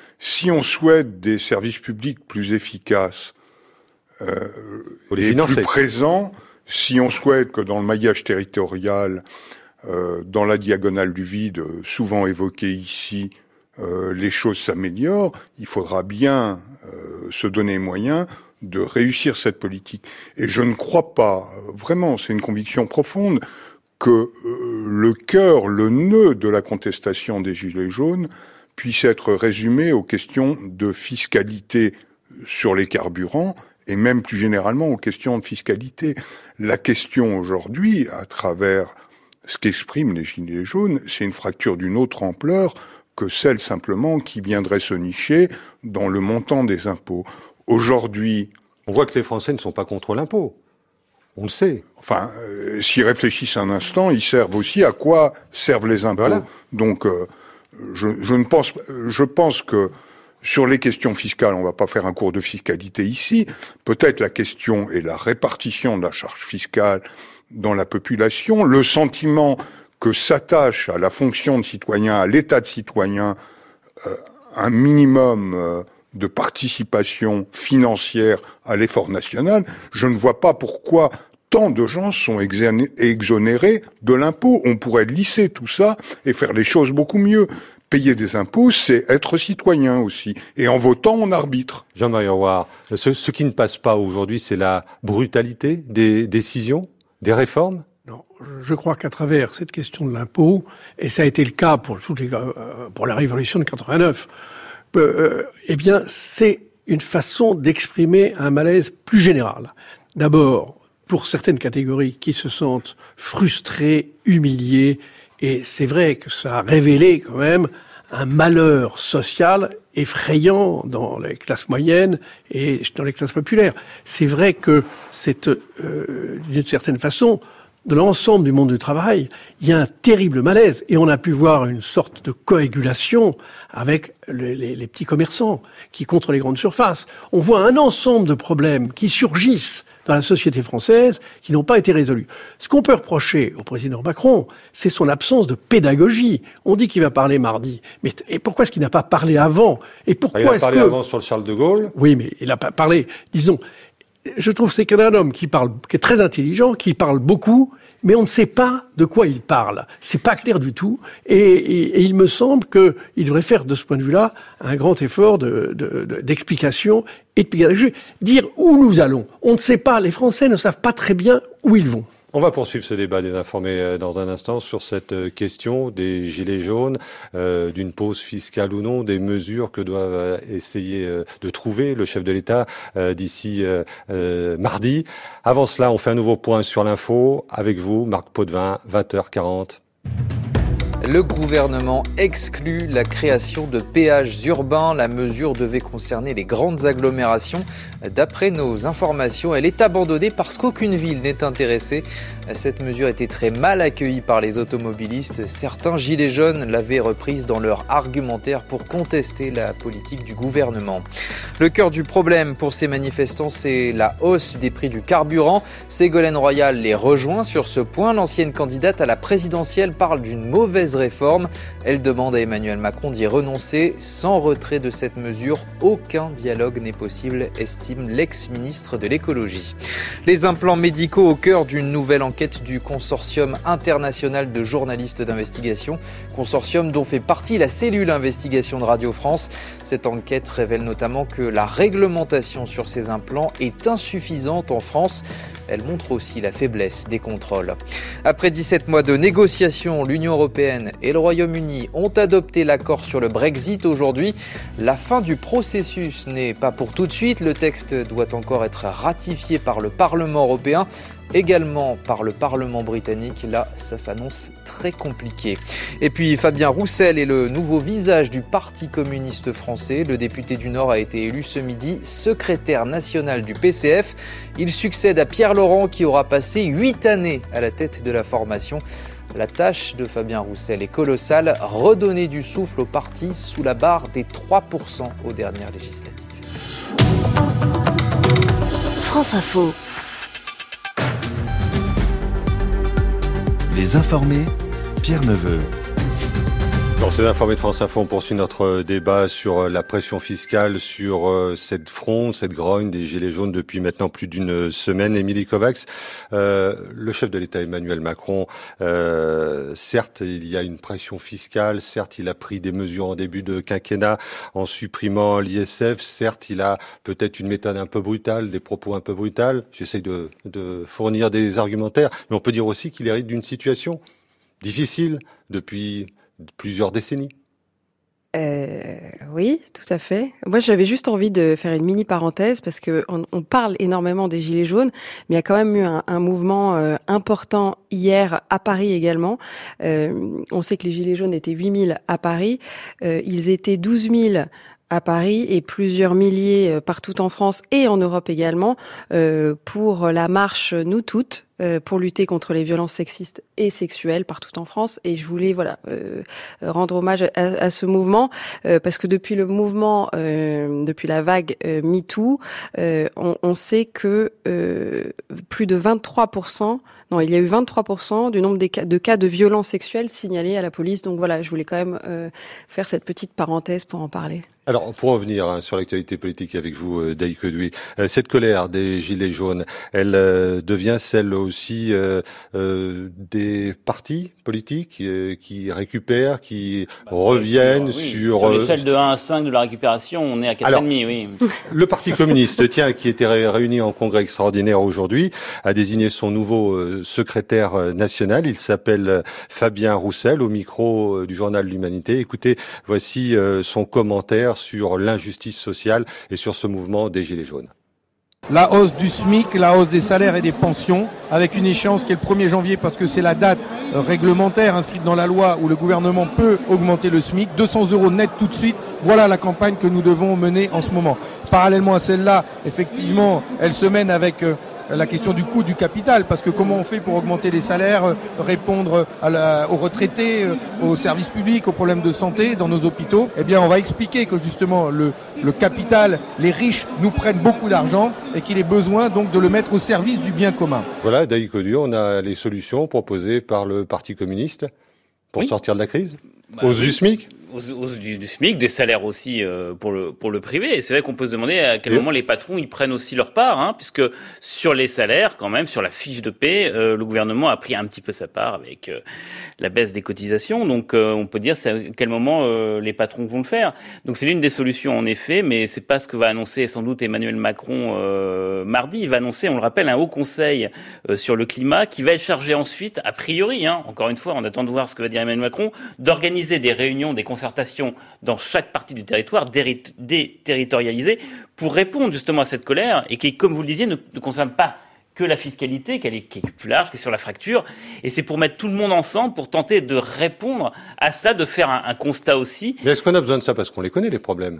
Si on souhaite des services publics plus efficaces euh, et plus présents, si on souhaite que dans le maillage territorial, euh, dans la diagonale du vide, souvent évoquée ici, euh, les choses s'améliorent, il faudra bien euh, se donner les moyens de réussir cette politique. Et je ne crois pas, vraiment, c'est une conviction profonde, que euh, le cœur, le nœud de la contestation des Gilets jaunes puisse être résumé aux questions de fiscalité sur les carburants et même plus généralement aux questions de fiscalité. La question aujourd'hui, à travers ce qu'expriment les Gilets jaunes, c'est une fracture d'une autre ampleur que celle simplement qui viendrait se nicher dans le montant des impôts. Aujourd'hui... On voit que les Français ne sont pas contre l'impôt. On le sait. Enfin, euh, s'ils réfléchissent un instant, ils servent aussi à quoi servent les impôts. Voilà. Donc, euh, je, je ne pense, je pense que sur les questions fiscales, on ne va pas faire un cours de fiscalité ici. Peut-être la question est la répartition de la charge fiscale dans la population, le sentiment que s'attache à la fonction de citoyen, à l'état de citoyen, euh, un minimum... Euh, de participation financière à l'effort national, je ne vois pas pourquoi tant de gens sont exonérés de l'impôt. On pourrait lisser tout ça et faire les choses beaucoup mieux. Payer des impôts, c'est être citoyen aussi. Et en votant, on arbitre. Jean-Marie Roy, ce, ce qui ne passe pas aujourd'hui, c'est la brutalité des décisions, des réformes? Non, je crois qu'à travers cette question de l'impôt, et ça a été le cas pour, toutes les, pour la révolution de quatre-vingt-neuf, Euh, eh bien, c'est une façon d'exprimer un malaise plus général. D'abord, pour certaines catégories qui se sentent frustrées, humiliées, et c'est vrai que ça a révélé quand même un malheur social effrayant dans les classes moyennes et dans les classes populaires. C'est vrai que c'est, euh, d'une certaine façon, de l'ensemble du monde du travail, il y a un terrible malaise. Et on a pu voir une sorte de coagulation avec les, les, les petits commerçants qui contre les grandes surfaces. On voit un ensemble de problèmes qui surgissent dans la société française qui n'ont pas été résolus. Ce qu'on peut reprocher au président Macron, c'est son absence de pédagogie. On dit qu'il va parler mardi. Mais et pourquoi est-ce qu'il n'a pas parlé avant? Et pourquoi Il a est-ce parlé que... avant sur le Charles de Gaulle. Oui, mais il n'a pas parlé, disons... Je trouve que c'est qu'un homme qui parle, qui est très intelligent, qui parle beaucoup, mais on ne sait pas de quoi il parle. C'est pas clair du tout. Et, et, et il me semble qu'il devrait faire, de ce point de vue-là, un grand effort de, de, de, d'explication et de pédagogie. Dire où nous allons. On ne sait pas. Les Français ne savent pas très bien où ils vont. On va poursuivre ce débat des informés dans un instant sur cette question des gilets jaunes, euh, d'une pause fiscale ou non, des mesures que doivent essayer de trouver le chef de l'État euh, d'ici euh, euh, mardi. Avant cela, on fait un nouveau point sur l'info avec vous, Marc Potvin, vingt heures quarante. Le gouvernement exclut la création de péages urbains. La mesure devait concerner les grandes agglomérations. D'après nos informations, elle est abandonnée parce qu'aucune ville n'est intéressée. Cette mesure était très mal accueillie par les automobilistes. Certains gilets jaunes l'avaient reprise dans leur argumentaire pour contester la politique du gouvernement. Le cœur du problème pour ces manifestants, c'est la hausse des prix du carburant. Ségolène Royal les rejoint sur ce point. L'ancienne candidate à la présidentielle parle d'une mauvaise réformes. Elle demande à Emmanuel Macron d'y renoncer. Sans retrait de cette mesure, aucun dialogue n'est possible, estime l'ex-ministre de l'écologie. Les implants médicaux au cœur d'une nouvelle enquête du consortium international de journalistes d'investigation. Consortium dont fait partie la cellule investigation de Radio France. Cette enquête révèle notamment que la réglementation sur ces implants est insuffisante en France. Elle montre aussi la faiblesse des contrôles. Après dix-sept mois de négociations, l'Union européenne et le Royaume-Uni ont adopté l'accord sur le Brexit aujourd'hui. La fin du processus n'est pas pour tout de suite. Le texte doit encore être ratifié par le Parlement européen, également par le Parlement britannique. Là, ça s'annonce très compliqué. Et puis Fabien Roussel est le nouveau visage du Parti communiste français. Le député du Nord a été élu ce midi secrétaire national du P C F. Il succède à Pierre Laurent qui aura passé huit années à la tête de la formation. La tâche de Fabien Roussel est colossale, redonner du souffle au parti sous la barre des trois pour cent aux dernières législatives. France Info. Les informés, Pierre Neveu. Dans ces informés de France Info, on poursuit notre débat sur la pression fiscale, sur cette fronde, cette grogne des Gilets jaunes depuis maintenant plus d'une semaine. Émilie Kovacs, euh, le chef de l'État Emmanuel Macron, euh, certes il y a une pression fiscale, certes il a pris des mesures en début de quinquennat en supprimant l'I S F, certes il a peut-être une méthode un peu brutale, des propos un peu brutales, j'essaye de, de fournir des argumentaires, mais on peut dire aussi qu'il hérite d'une situation difficile depuis plusieurs décennies. Euh, oui, tout à fait. Moi, j'avais juste envie de faire une mini parenthèse parce que on, on parle énormément des Gilets jaunes, mais il y a quand même eu un, un mouvement euh, important hier à Paris également. Euh, on sait que les Gilets jaunes étaient huit mille à Paris. Euh, ils étaient douze mille à Paris et plusieurs milliers partout en France et en Europe également euh, pour la marche Nous Toutes, euh, pour lutter contre les violences sexistes et sexuelles partout en France. Et je voulais voilà euh, rendre hommage à, à ce mouvement euh, parce que depuis le mouvement, euh, depuis la vague euh, MeToo, euh, on, on sait que euh, plus de vingt-trois pour cent, non, il y a eu vingt-trois pour cent du nombre des cas, de cas de violences sexuelles signalés à la police. Donc voilà, je voulais quand même euh, faire cette petite parenthèse pour en parler. Alors, pour revenir hein, sur l'actualité politique avec vous, euh, Daï Kodoui, euh, cette colère des Gilets jaunes, elle euh, devient celle aussi euh, euh, des partis politiques euh, qui récupèrent, qui bah, reviennent oui, sur... Sur l'échelle de un à cinq de la récupération, on est à quatre virgule cinq, oui. Le Parti communiste, tiens, qui était réuni en congrès extraordinaire aujourd'hui, a désigné son nouveau euh, secrétaire euh, national. Il s'appelle euh, Fabien Roussel, au micro euh, du journal L'Humanité. Écoutez, voici euh, son commentaire sur l'injustice sociale et sur ce mouvement des Gilets jaunes. La hausse du SMIC, la hausse des salaires et des pensions, avec une échéance qui est le premier janvier parce que c'est la date réglementaire inscrite dans la loi où le gouvernement peut augmenter le SMIC, deux cents euros net tout de suite, voilà la campagne que nous devons mener en ce moment. Parallèlement à celle-là, effectivement, elle se mène avec la question du coût du capital, parce que comment on fait pour augmenter les salaires, répondre à la, aux retraités, aux services publics, aux problèmes de santé dans nos hôpitaux. Eh bien, on va expliquer que justement le, le capital, les riches nous prennent beaucoup d'argent et qu'il est besoin donc de le mettre au service du bien commun. Voilà, Daï Kodu, on a les solutions proposées par le Parti communiste pour oui. sortir de la crise. Bah, Hausse oui. du SMIC. Hausse, hausse du, du SMIC, des salaires aussi euh, pour le pour le privé. Et c'est vrai qu'on peut se demander à quel oui. moment les patrons ils prennent aussi leur part, hein, puisque sur les salaires, quand même, sur la fiche de paie, euh, le gouvernement a pris un petit peu sa part avec euh, la baisse des cotisations. Donc, euh, on peut dire c'est à quel moment euh, les patrons vont le faire. Donc, c'est l'une des solutions en effet, mais c'est pas ce que va annoncer sans doute Emmanuel Macron euh, mardi. Il va annoncer, on le rappelle, un haut conseil euh, sur le climat qui va être chargé ensuite, a priori, hein, encore une fois, on attend de voir ce que va dire Emmanuel Macron, d'organiser des réunions, des concertations dans chaque partie du territoire, déterritorialisées, pour répondre justement à cette colère, et qui, comme vous le disiez, ne, ne concerne pas que la fiscalité, qu'elle est, qui est plus large, qui est sur la fracture, et c'est pour mettre tout le monde ensemble, pour tenter de répondre à ça, de faire un, un constat aussi. Mais est-ce qu'on a besoin de ça? Parce qu'on les connaît, les problèmes.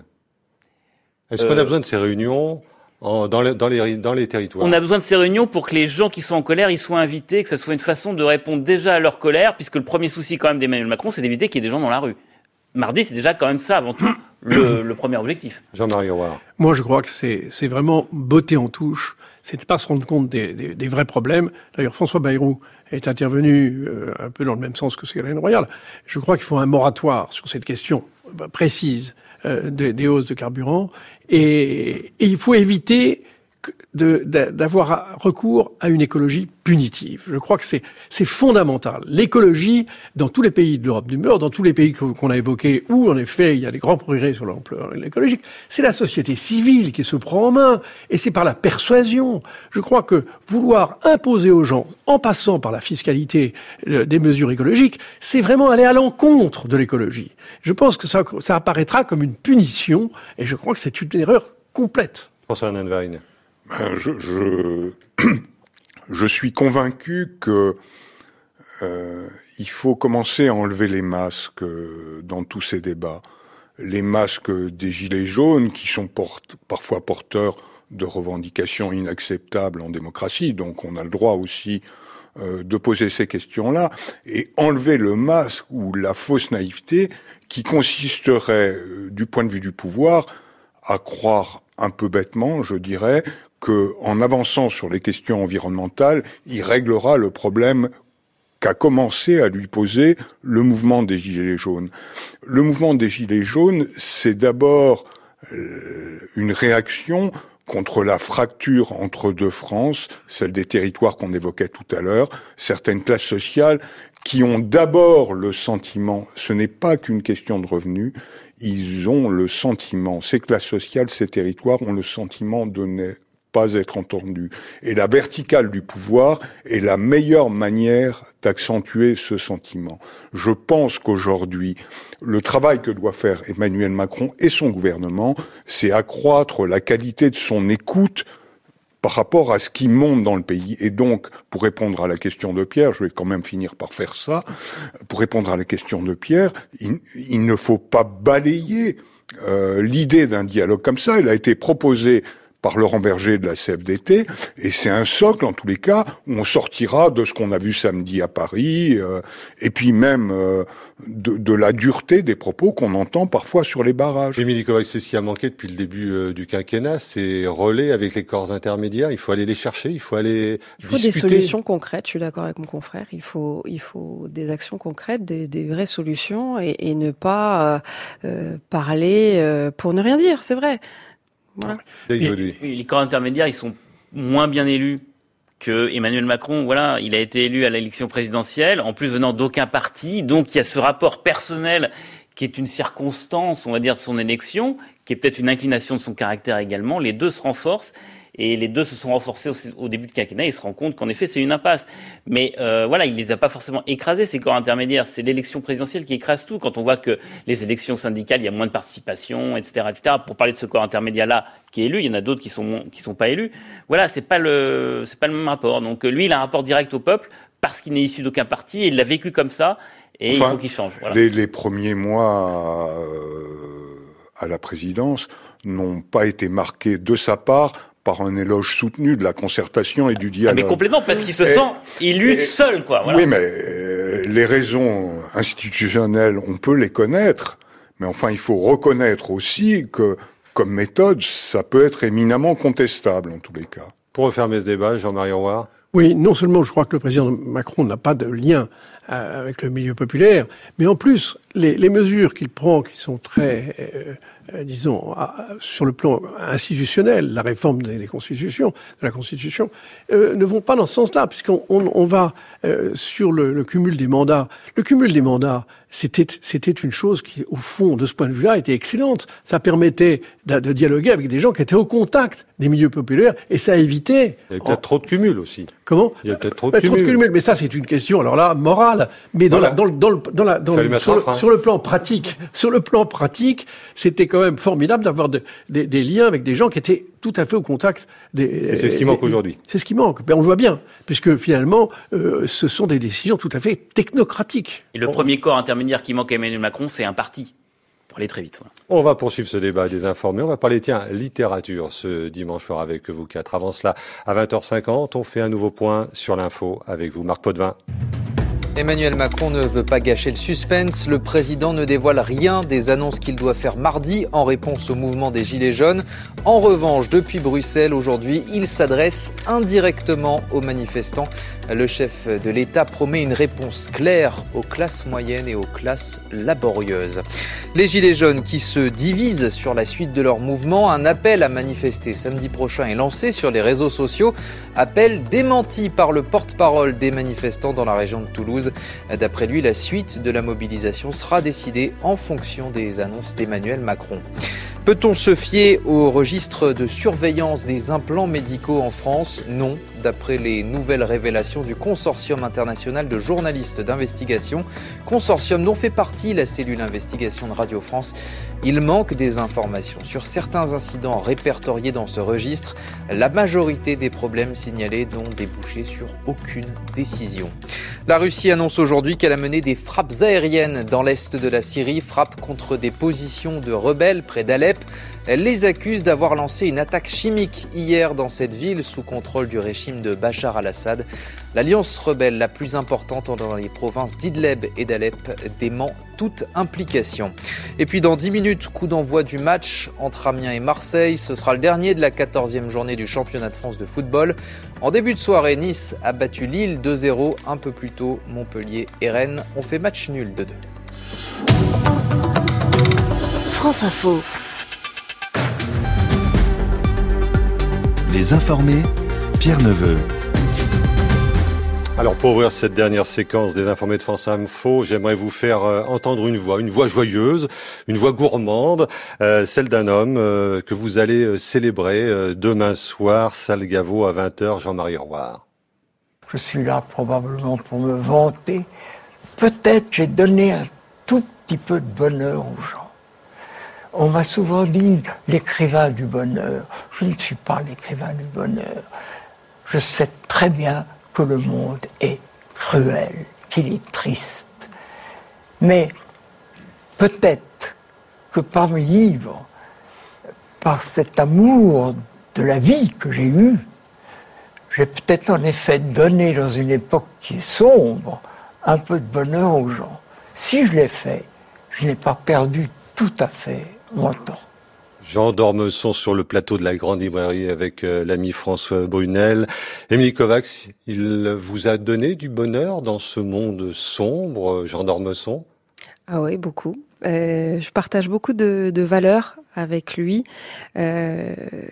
Est-ce euh... qu'on a besoin de ces réunions En, dans, les, dans, les, dans les territoires. On a besoin de ces réunions pour que les gens qui sont en colère, ils soient invités, que ça soit une façon de répondre déjà à leur colère, puisque le premier souci quand même d'Emmanuel Macron, c'est d'éviter qu'il y ait des gens dans la rue. Mardi, c'est déjà quand même ça, avant tout, le, le premier objectif. Jean-Marie Roire. Moi, je crois que c'est, c'est vraiment beauté en touche. C'est de pas se rendre compte des, des, des vrais problèmes. D'ailleurs, François Bayrou est intervenu euh, un peu dans le même sens que Ségolène Royal. Je crois qu'il faut un moratoire sur cette question bah, précise euh, de, des hausses de carburant et, et il faut éviter de, de, d'avoir recours à une écologie punitive. Je crois que c'est, c'est fondamental. L'écologie, dans tous les pays de l'Europe du Nord, dans tous les pays qu'on a évoqués, où en effet il y a des grands progrès sur l'emploi écologique, c'est la société civile qui se prend en main, et c'est par la persuasion. Je crois que vouloir imposer aux gens, en passant par la fiscalité, euh, des mesures écologiques, c'est vraiment aller à l'encontre de l'écologie. Je pense que ça, ça apparaîtra comme une punition, et je crois que c'est une erreur complète. François Hernán-Wein. Ben, je, je, je suis convaincu que euh, il faut commencer à enlever les masques dans tous ces débats. Les masques des gilets jaunes qui sont porte, parfois porteurs de revendications inacceptables en démocratie, donc on a le droit aussi euh, de poser ces questions-là, et enlever le masque ou la fausse naïveté qui consisterait, euh, du point de vue du pouvoir, à croire un peu bêtement, je dirais, que en avançant sur les questions environnementales, il réglera le problème qu'a commencé à lui poser le mouvement des Gilets jaunes. Le mouvement des Gilets jaunes, c'est d'abord euh, une réaction contre la fracture entre deux France, celle des territoires qu'on évoquait tout à l'heure, certaines classes sociales qui ont d'abord le sentiment, ce n'est pas qu'une question de revenus, ils ont le sentiment, ces classes sociales, ces territoires ont le sentiment de ne pas être entendus. Et la verticale du pouvoir est la meilleure manière d'accentuer ce sentiment. Je pense qu'aujourd'hui, le travail que doit faire Emmanuel Macron et son gouvernement, c'est accroître la qualité de son écoute par rapport à ce qui monte dans le pays. Et donc, pour répondre à la question de Pierre, je vais quand même finir par faire ça, pour répondre à la question de Pierre, il, il ne faut pas balayer euh, l'idée d'un dialogue comme ça. Elle a été proposée par Laurent Berger de la C F D T, et c'est un socle, en tous les cas, où on sortira de ce qu'on a vu samedi à Paris, euh, et puis même euh, de, de la dureté des propos qu'on entend parfois sur les barrages. Émilie Kovacs, c'est ce qui a manqué depuis le début euh, du quinquennat, c'est relais avec les corps intermédiaires, il faut aller les chercher, il faut aller Il faut discuter. des solutions concrètes, je suis d'accord avec mon confrère, il faut, il faut des actions concrètes, des, des vraies solutions, et, et ne pas euh, euh, parler euh, pour ne rien dire, c'est vrai. Voilà. Oui, les corps intermédiaires, ils sont moins bien élus que Emmanuel Macron. Voilà, il a été élu à l'élection présidentielle, en plus venant d'aucun parti. Donc il y a ce rapport personnel qui est une circonstance, on va dire, de son élection, qui est peut-être une inclination de son caractère également. Les deux se renforcent. Et les deux se sont renforcés au, au début de quinquennat. Ils se rendent compte qu'en effet, c'est une impasse. Mais euh, voilà, il les a pas forcément écrasés, ces corps intermédiaires. C'est l'élection présidentielle qui écrase tout. Quand on voit que les élections syndicales, il y a moins de participation, et cetera, et cetera. Pour parler de ce corps intermédiaire-là qui est élu, il y en a d'autres qui sont qui sont pas élus. Voilà, c'est pas le c'est pas le même rapport. Donc lui, il a un rapport direct au peuple parce qu'il n'est issu d'aucun parti et il l'a vécu comme ça. Et enfin, il faut qu'il change. Voilà. Les, les premiers mois euh, à la présidence n'ont pas été marqués de sa part par un éloge soutenu de la concertation et du dialogue. Ah mais complètement, parce qu'il se et, sent élu et, seul, quoi. Voilà. Oui, mais euh, les raisons institutionnelles, on peut les connaître, mais enfin, il faut reconnaître aussi que, comme méthode, ça peut être éminemment contestable, en tous les cas. Pour refermer ce débat, Jean-Marie Roy. Oui, non seulement je crois que le président Macron n'a pas de lien euh, avec le milieu populaire, mais en plus, les, les mesures qu'il prend, qui sont très... Euh, Euh, disons, à, sur le plan institutionnel, la réforme des, des constitutions, de la Constitution, euh, ne vont pas dans ce sens-là, puisqu'on on, on va euh, sur le, le cumul des mandats. Le cumul des mandats, c'était, c'était une chose qui, au fond, de ce point de vue-là, était excellente. Ça permettait de, de dialoguer avec des gens qui étaient au contact des milieux populaires, et ça évitait... Il y avait peut-être en... trop de cumul aussi. Comment ? Il y a peut-être trop de bah, cumul. Trop de cumul, mais ça, c'est une question, alors là, morale. Mais dans voilà. la, dans le, dans le, dans la, dans le, sur, le, sur le plan pratique, sur le plan pratique, c'était quand même formidable d'avoir de, de, des liens avec des gens qui étaient tout à fait au contact des... Et c'est ce qui manque aujourd'hui. C'est ce qui manque. Ben, on le voit bien, puisque finalement, euh, ce sont des décisions tout à fait technocratiques. Et le premier corps intermédiaire qui manque à Emmanuel Macron, c'est un parti. Pour aller très vite. Voilà. On va poursuivre ce débat des informés. On va parler, tiens, littérature ce dimanche soir avec vous quatre. Avant cela, à vingt heures cinquante, on fait un nouveau point sur l'info avec vous, Marc Potvin. Emmanuel Macron ne veut pas gâcher le suspense. Le président ne dévoile rien des annonces qu'il doit faire mardi en réponse au mouvement des Gilets jaunes. En revanche, depuis Bruxelles, aujourd'hui, il s'adresse indirectement aux manifestants. Le chef de l'État promet une réponse claire aux classes moyennes et aux classes laborieuses. Les Gilets jaunes qui se divisent sur la suite de leur mouvement. Un appel à manifester samedi prochain est lancé sur les réseaux sociaux. Appel démenti par le porte-parole des manifestants dans la région de Toulouse. D'après lui, la suite de la mobilisation sera décidée en fonction des annonces d'Emmanuel Macron. Peut-on se fier au registre de surveillance des implants médicaux en France ? Non, d'après les nouvelles révélations du Consortium international de journalistes d'investigation, consortium dont fait partie la cellule investigation de Radio France. Il manque des informations sur certains incidents répertoriés dans ce registre. La majorité des problèmes signalés n'ont débouché sur aucune décision. La Russie annonce aujourd'hui qu'elle a mené des frappes aériennes dans l'est de la Syrie, frappes contre des positions de rebelles près d'Alep. Elle les accuse d'avoir lancé une attaque chimique hier dans cette ville sous contrôle du régime de Bachar al-Assad. L'alliance rebelle la plus importante dans les provinces d'Idleb et d'Alep dément toute implication. Et puis dans dix minutes, coup d'envoi du match entre Amiens et Marseille. Ce sera le dernier de la quatorzième journée du championnat de France de football. En début de soirée, Nice a battu Lille deux zéro. Un peu plus tôt, Montpellier et Rennes ont fait match nul de deux. France Info. Les informés, Pierre Neveu. Alors pour ouvrir cette dernière séquence des informés de France Info, j'aimerais vous faire euh, entendre une voix, une voix joyeuse, une voix gourmande, euh, celle d'un homme euh, que vous allez euh, célébrer euh, demain soir, salle Gaveau à vingt heures, Jean-Marie Roire. Je suis là probablement pour me vanter. Peut-être j'ai donné un tout petit peu de bonheur aux gens. On m'a souvent dit l'écrivain du bonheur. Je ne suis pas l'écrivain du bonheur. Je sais très bien que le monde est cruel, qu'il est triste. Mais peut-être que par mes livres, par cet amour de la vie que j'ai eu, j'ai peut-être en effet donné dans une époque qui est sombre un peu de bonheur aux gens. Si je l'ai fait, je n'ai pas perdu tout à fait mon temps. Jean d'Ormesson sur le plateau de la Grande Librairie avec euh, l'ami François Brunel. Émilie Kovacs, il vous a donné du bonheur dans ce monde sombre, Jean d'Ormesson ? Ah oui, beaucoup. Euh, je partage beaucoup de, de valeurs avec lui. Euh,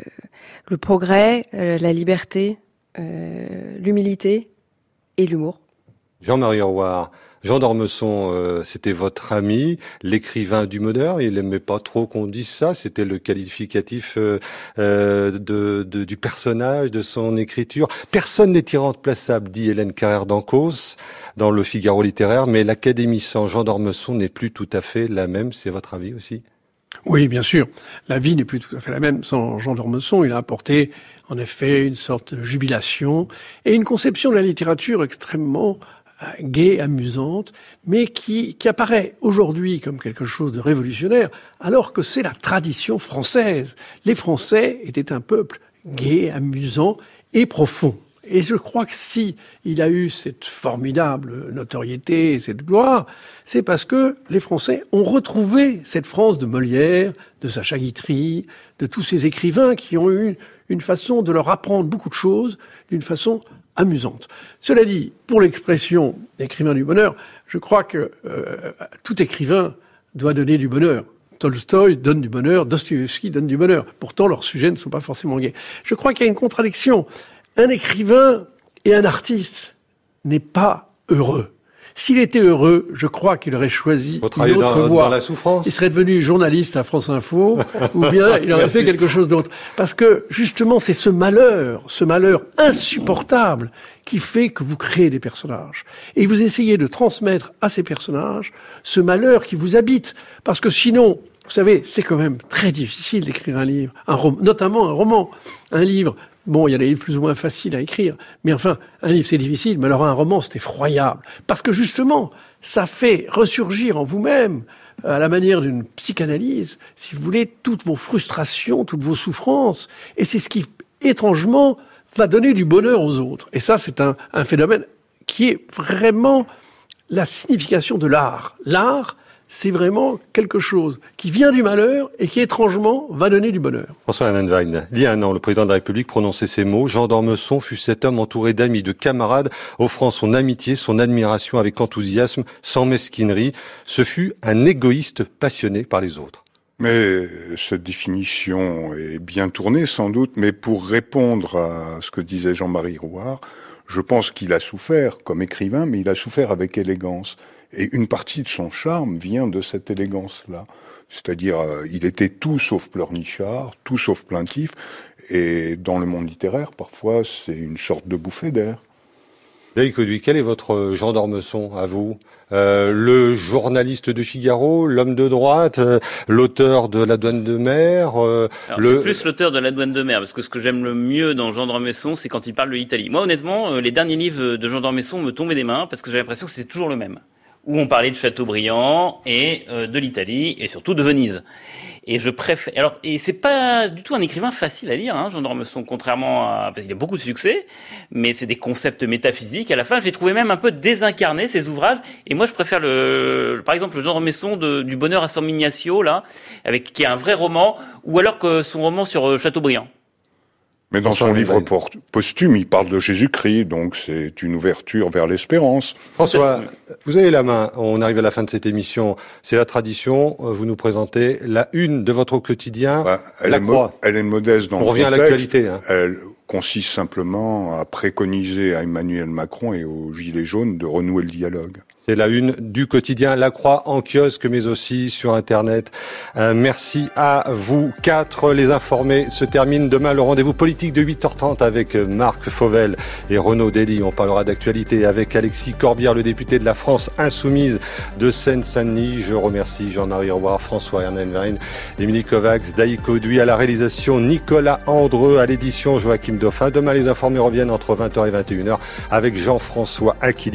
le progrès, euh, la liberté, euh, l'humilité et l'humour. Jean-Marie Roire, Jean d'Ormesson, euh, c'était votre ami, l'écrivain du bonheur. Il n'aimait pas trop qu'on dise ça. C'était le qualificatif euh, euh, de, de, du personnage, de son écriture. Personne n'est irremplaçable, dit Hélène Carrère d'Ancos dans le Figaro littéraire. Mais l'Académie sans Jean d'Ormesson n'est plus tout à fait la même. C'est votre avis aussi ? Oui, bien sûr. La vie n'est plus tout à fait la même sans Jean d'Ormesson. Il a apporté, en effet, une sorte de jubilation et une conception de la littérature extrêmement gaie, amusante, mais qui, qui apparaît aujourd'hui comme quelque chose de révolutionnaire, alors que c'est la tradition française. Les Français étaient un peuple gai, amusant et profond. Et je crois que si il a eu cette formidable notoriété, cette gloire, c'est parce que les Français ont retrouvé cette France de Molière, de Sacha Guitry, de tous ces écrivains qui ont eu une façon de leur apprendre beaucoup de choses d'une façon amusante. Cela dit, pour l'expression écrivain du bonheur, je crois que euh, tout écrivain doit donner du bonheur. Tolstoï donne du bonheur, Dostoïevski donne du bonheur. Pourtant, leurs sujets ne sont pas forcément gays. Je crois qu'il y a une contradiction. Un écrivain et un artiste n'est pas heureux. S'il était heureux, je crois qu'il aurait choisi une autre dans, voie. Dans la souffrance. Il serait devenu journaliste à France Info, ou bien il aurait fait quelque chose d'autre. Parce que, justement, c'est ce malheur, ce malheur insupportable qui fait que vous créez des personnages. Et vous essayez de transmettre à ces personnages ce malheur qui vous habite. Parce que sinon, vous savez, c'est quand même très difficile d'écrire un livre, un rom- notamment un roman, un livre. Bon, il y a des livres plus ou moins faciles à écrire, mais enfin, un livre c'est difficile, mais alors un roman c'est effroyable. Parce que justement, ça fait ressurgir en vous-même, à la manière d'une psychanalyse, si vous voulez, toutes vos frustrations, toutes vos souffrances. Et c'est ce qui, étrangement, va donner du bonheur aux autres. Et ça, c'est un, un phénomène qui est vraiment la signification de l'art. L'art, c'est vraiment quelque chose qui vient du malheur et qui, étrangement, va donner du bonheur. François Hernenwein, il y a un an, le président de la République prononçait ces mots. Jean d'Ormesson fut cet homme entouré d'amis, de camarades, offrant son amitié, son admiration avec enthousiasme, sans mesquinerie. Ce fut un égoïste passionné par les autres. Mais cette définition est bien tournée sans doute, mais pour répondre à ce que disait Jean-Marie Rouard, je pense qu'il a souffert comme écrivain, mais il a souffert avec élégance. Et une partie de son charme vient de cette élégance-là. C'est-à-dire, euh, il était tout sauf pleurnichard, tout sauf plaintif, et dans le monde littéraire, parfois, c'est une sorte de bouffée d'air. David Cauduit, quel est votre Jean d'Ormesson, à vous ? euh, Le journaliste de Figaro, l'homme de droite, euh, l'auteur de La Douane de Mer euh, Alors, le... c'est plus l'auteur de La Douane de Mer, parce que ce que j'aime le mieux dans Jean d'Ormesson, c'est quand il parle de l'Italie. Moi, honnêtement, euh, les derniers livres de Jean d'Ormesson me tombaient des mains, parce que j'ai l'impression que c'est toujours le même. Où on parlait de Chateaubriand et euh, de l'Italie et surtout de Venise. Et je préfère. Alors, et c'est pas du tout un écrivain facile à lire, hein, Jean d'Ormesson, contrairement à parce qu'il a beaucoup de succès, mais c'est des concepts métaphysiques. À la fin, je l'ai trouvé même un peu désincarné ces ouvrages. Et moi, je préfère le, par exemple, le Jean d'Ormesson de, du Bonheur à San Mignacio, là, avec qui est un vrai roman, ou alors que son roman sur euh, Chateaubriand. Mais dans son livre posthume, il parle de Jésus-Christ, donc c'est une ouverture vers l'espérance. François, vous avez la main, on arrive à la fin de cette émission, c'est la tradition, vous nous présentez la une de votre quotidien, bah, elle La est Croix. Mo- elle est modeste dans on le revient contexte. à l'actualité. Hein. Elle consiste simplement à préconiser à Emmanuel Macron et aux Gilets jaunes de renouer le dialogue. C'est la une du quotidien La Croix en kiosque, mais aussi sur Internet. Euh, merci à vous quatre. Les informés se terminent demain. Le rendez-vous politique de huit heures trente avec Marc Fauvel et Renaud Dely. On parlera d'actualité avec Alexis Corbière, le député de la France Insoumise de Seine-Saint-Denis. Je remercie Jean-Marie Rouard, François Hernenwein, Émilie Kovacs, Daï Cauduit, à la réalisation Nicolas Andreu, à l'édition Joachim Dauphin. Demain, les informés reviennent entre vingt heures et vingt et une heures avec Jean-François Aquili.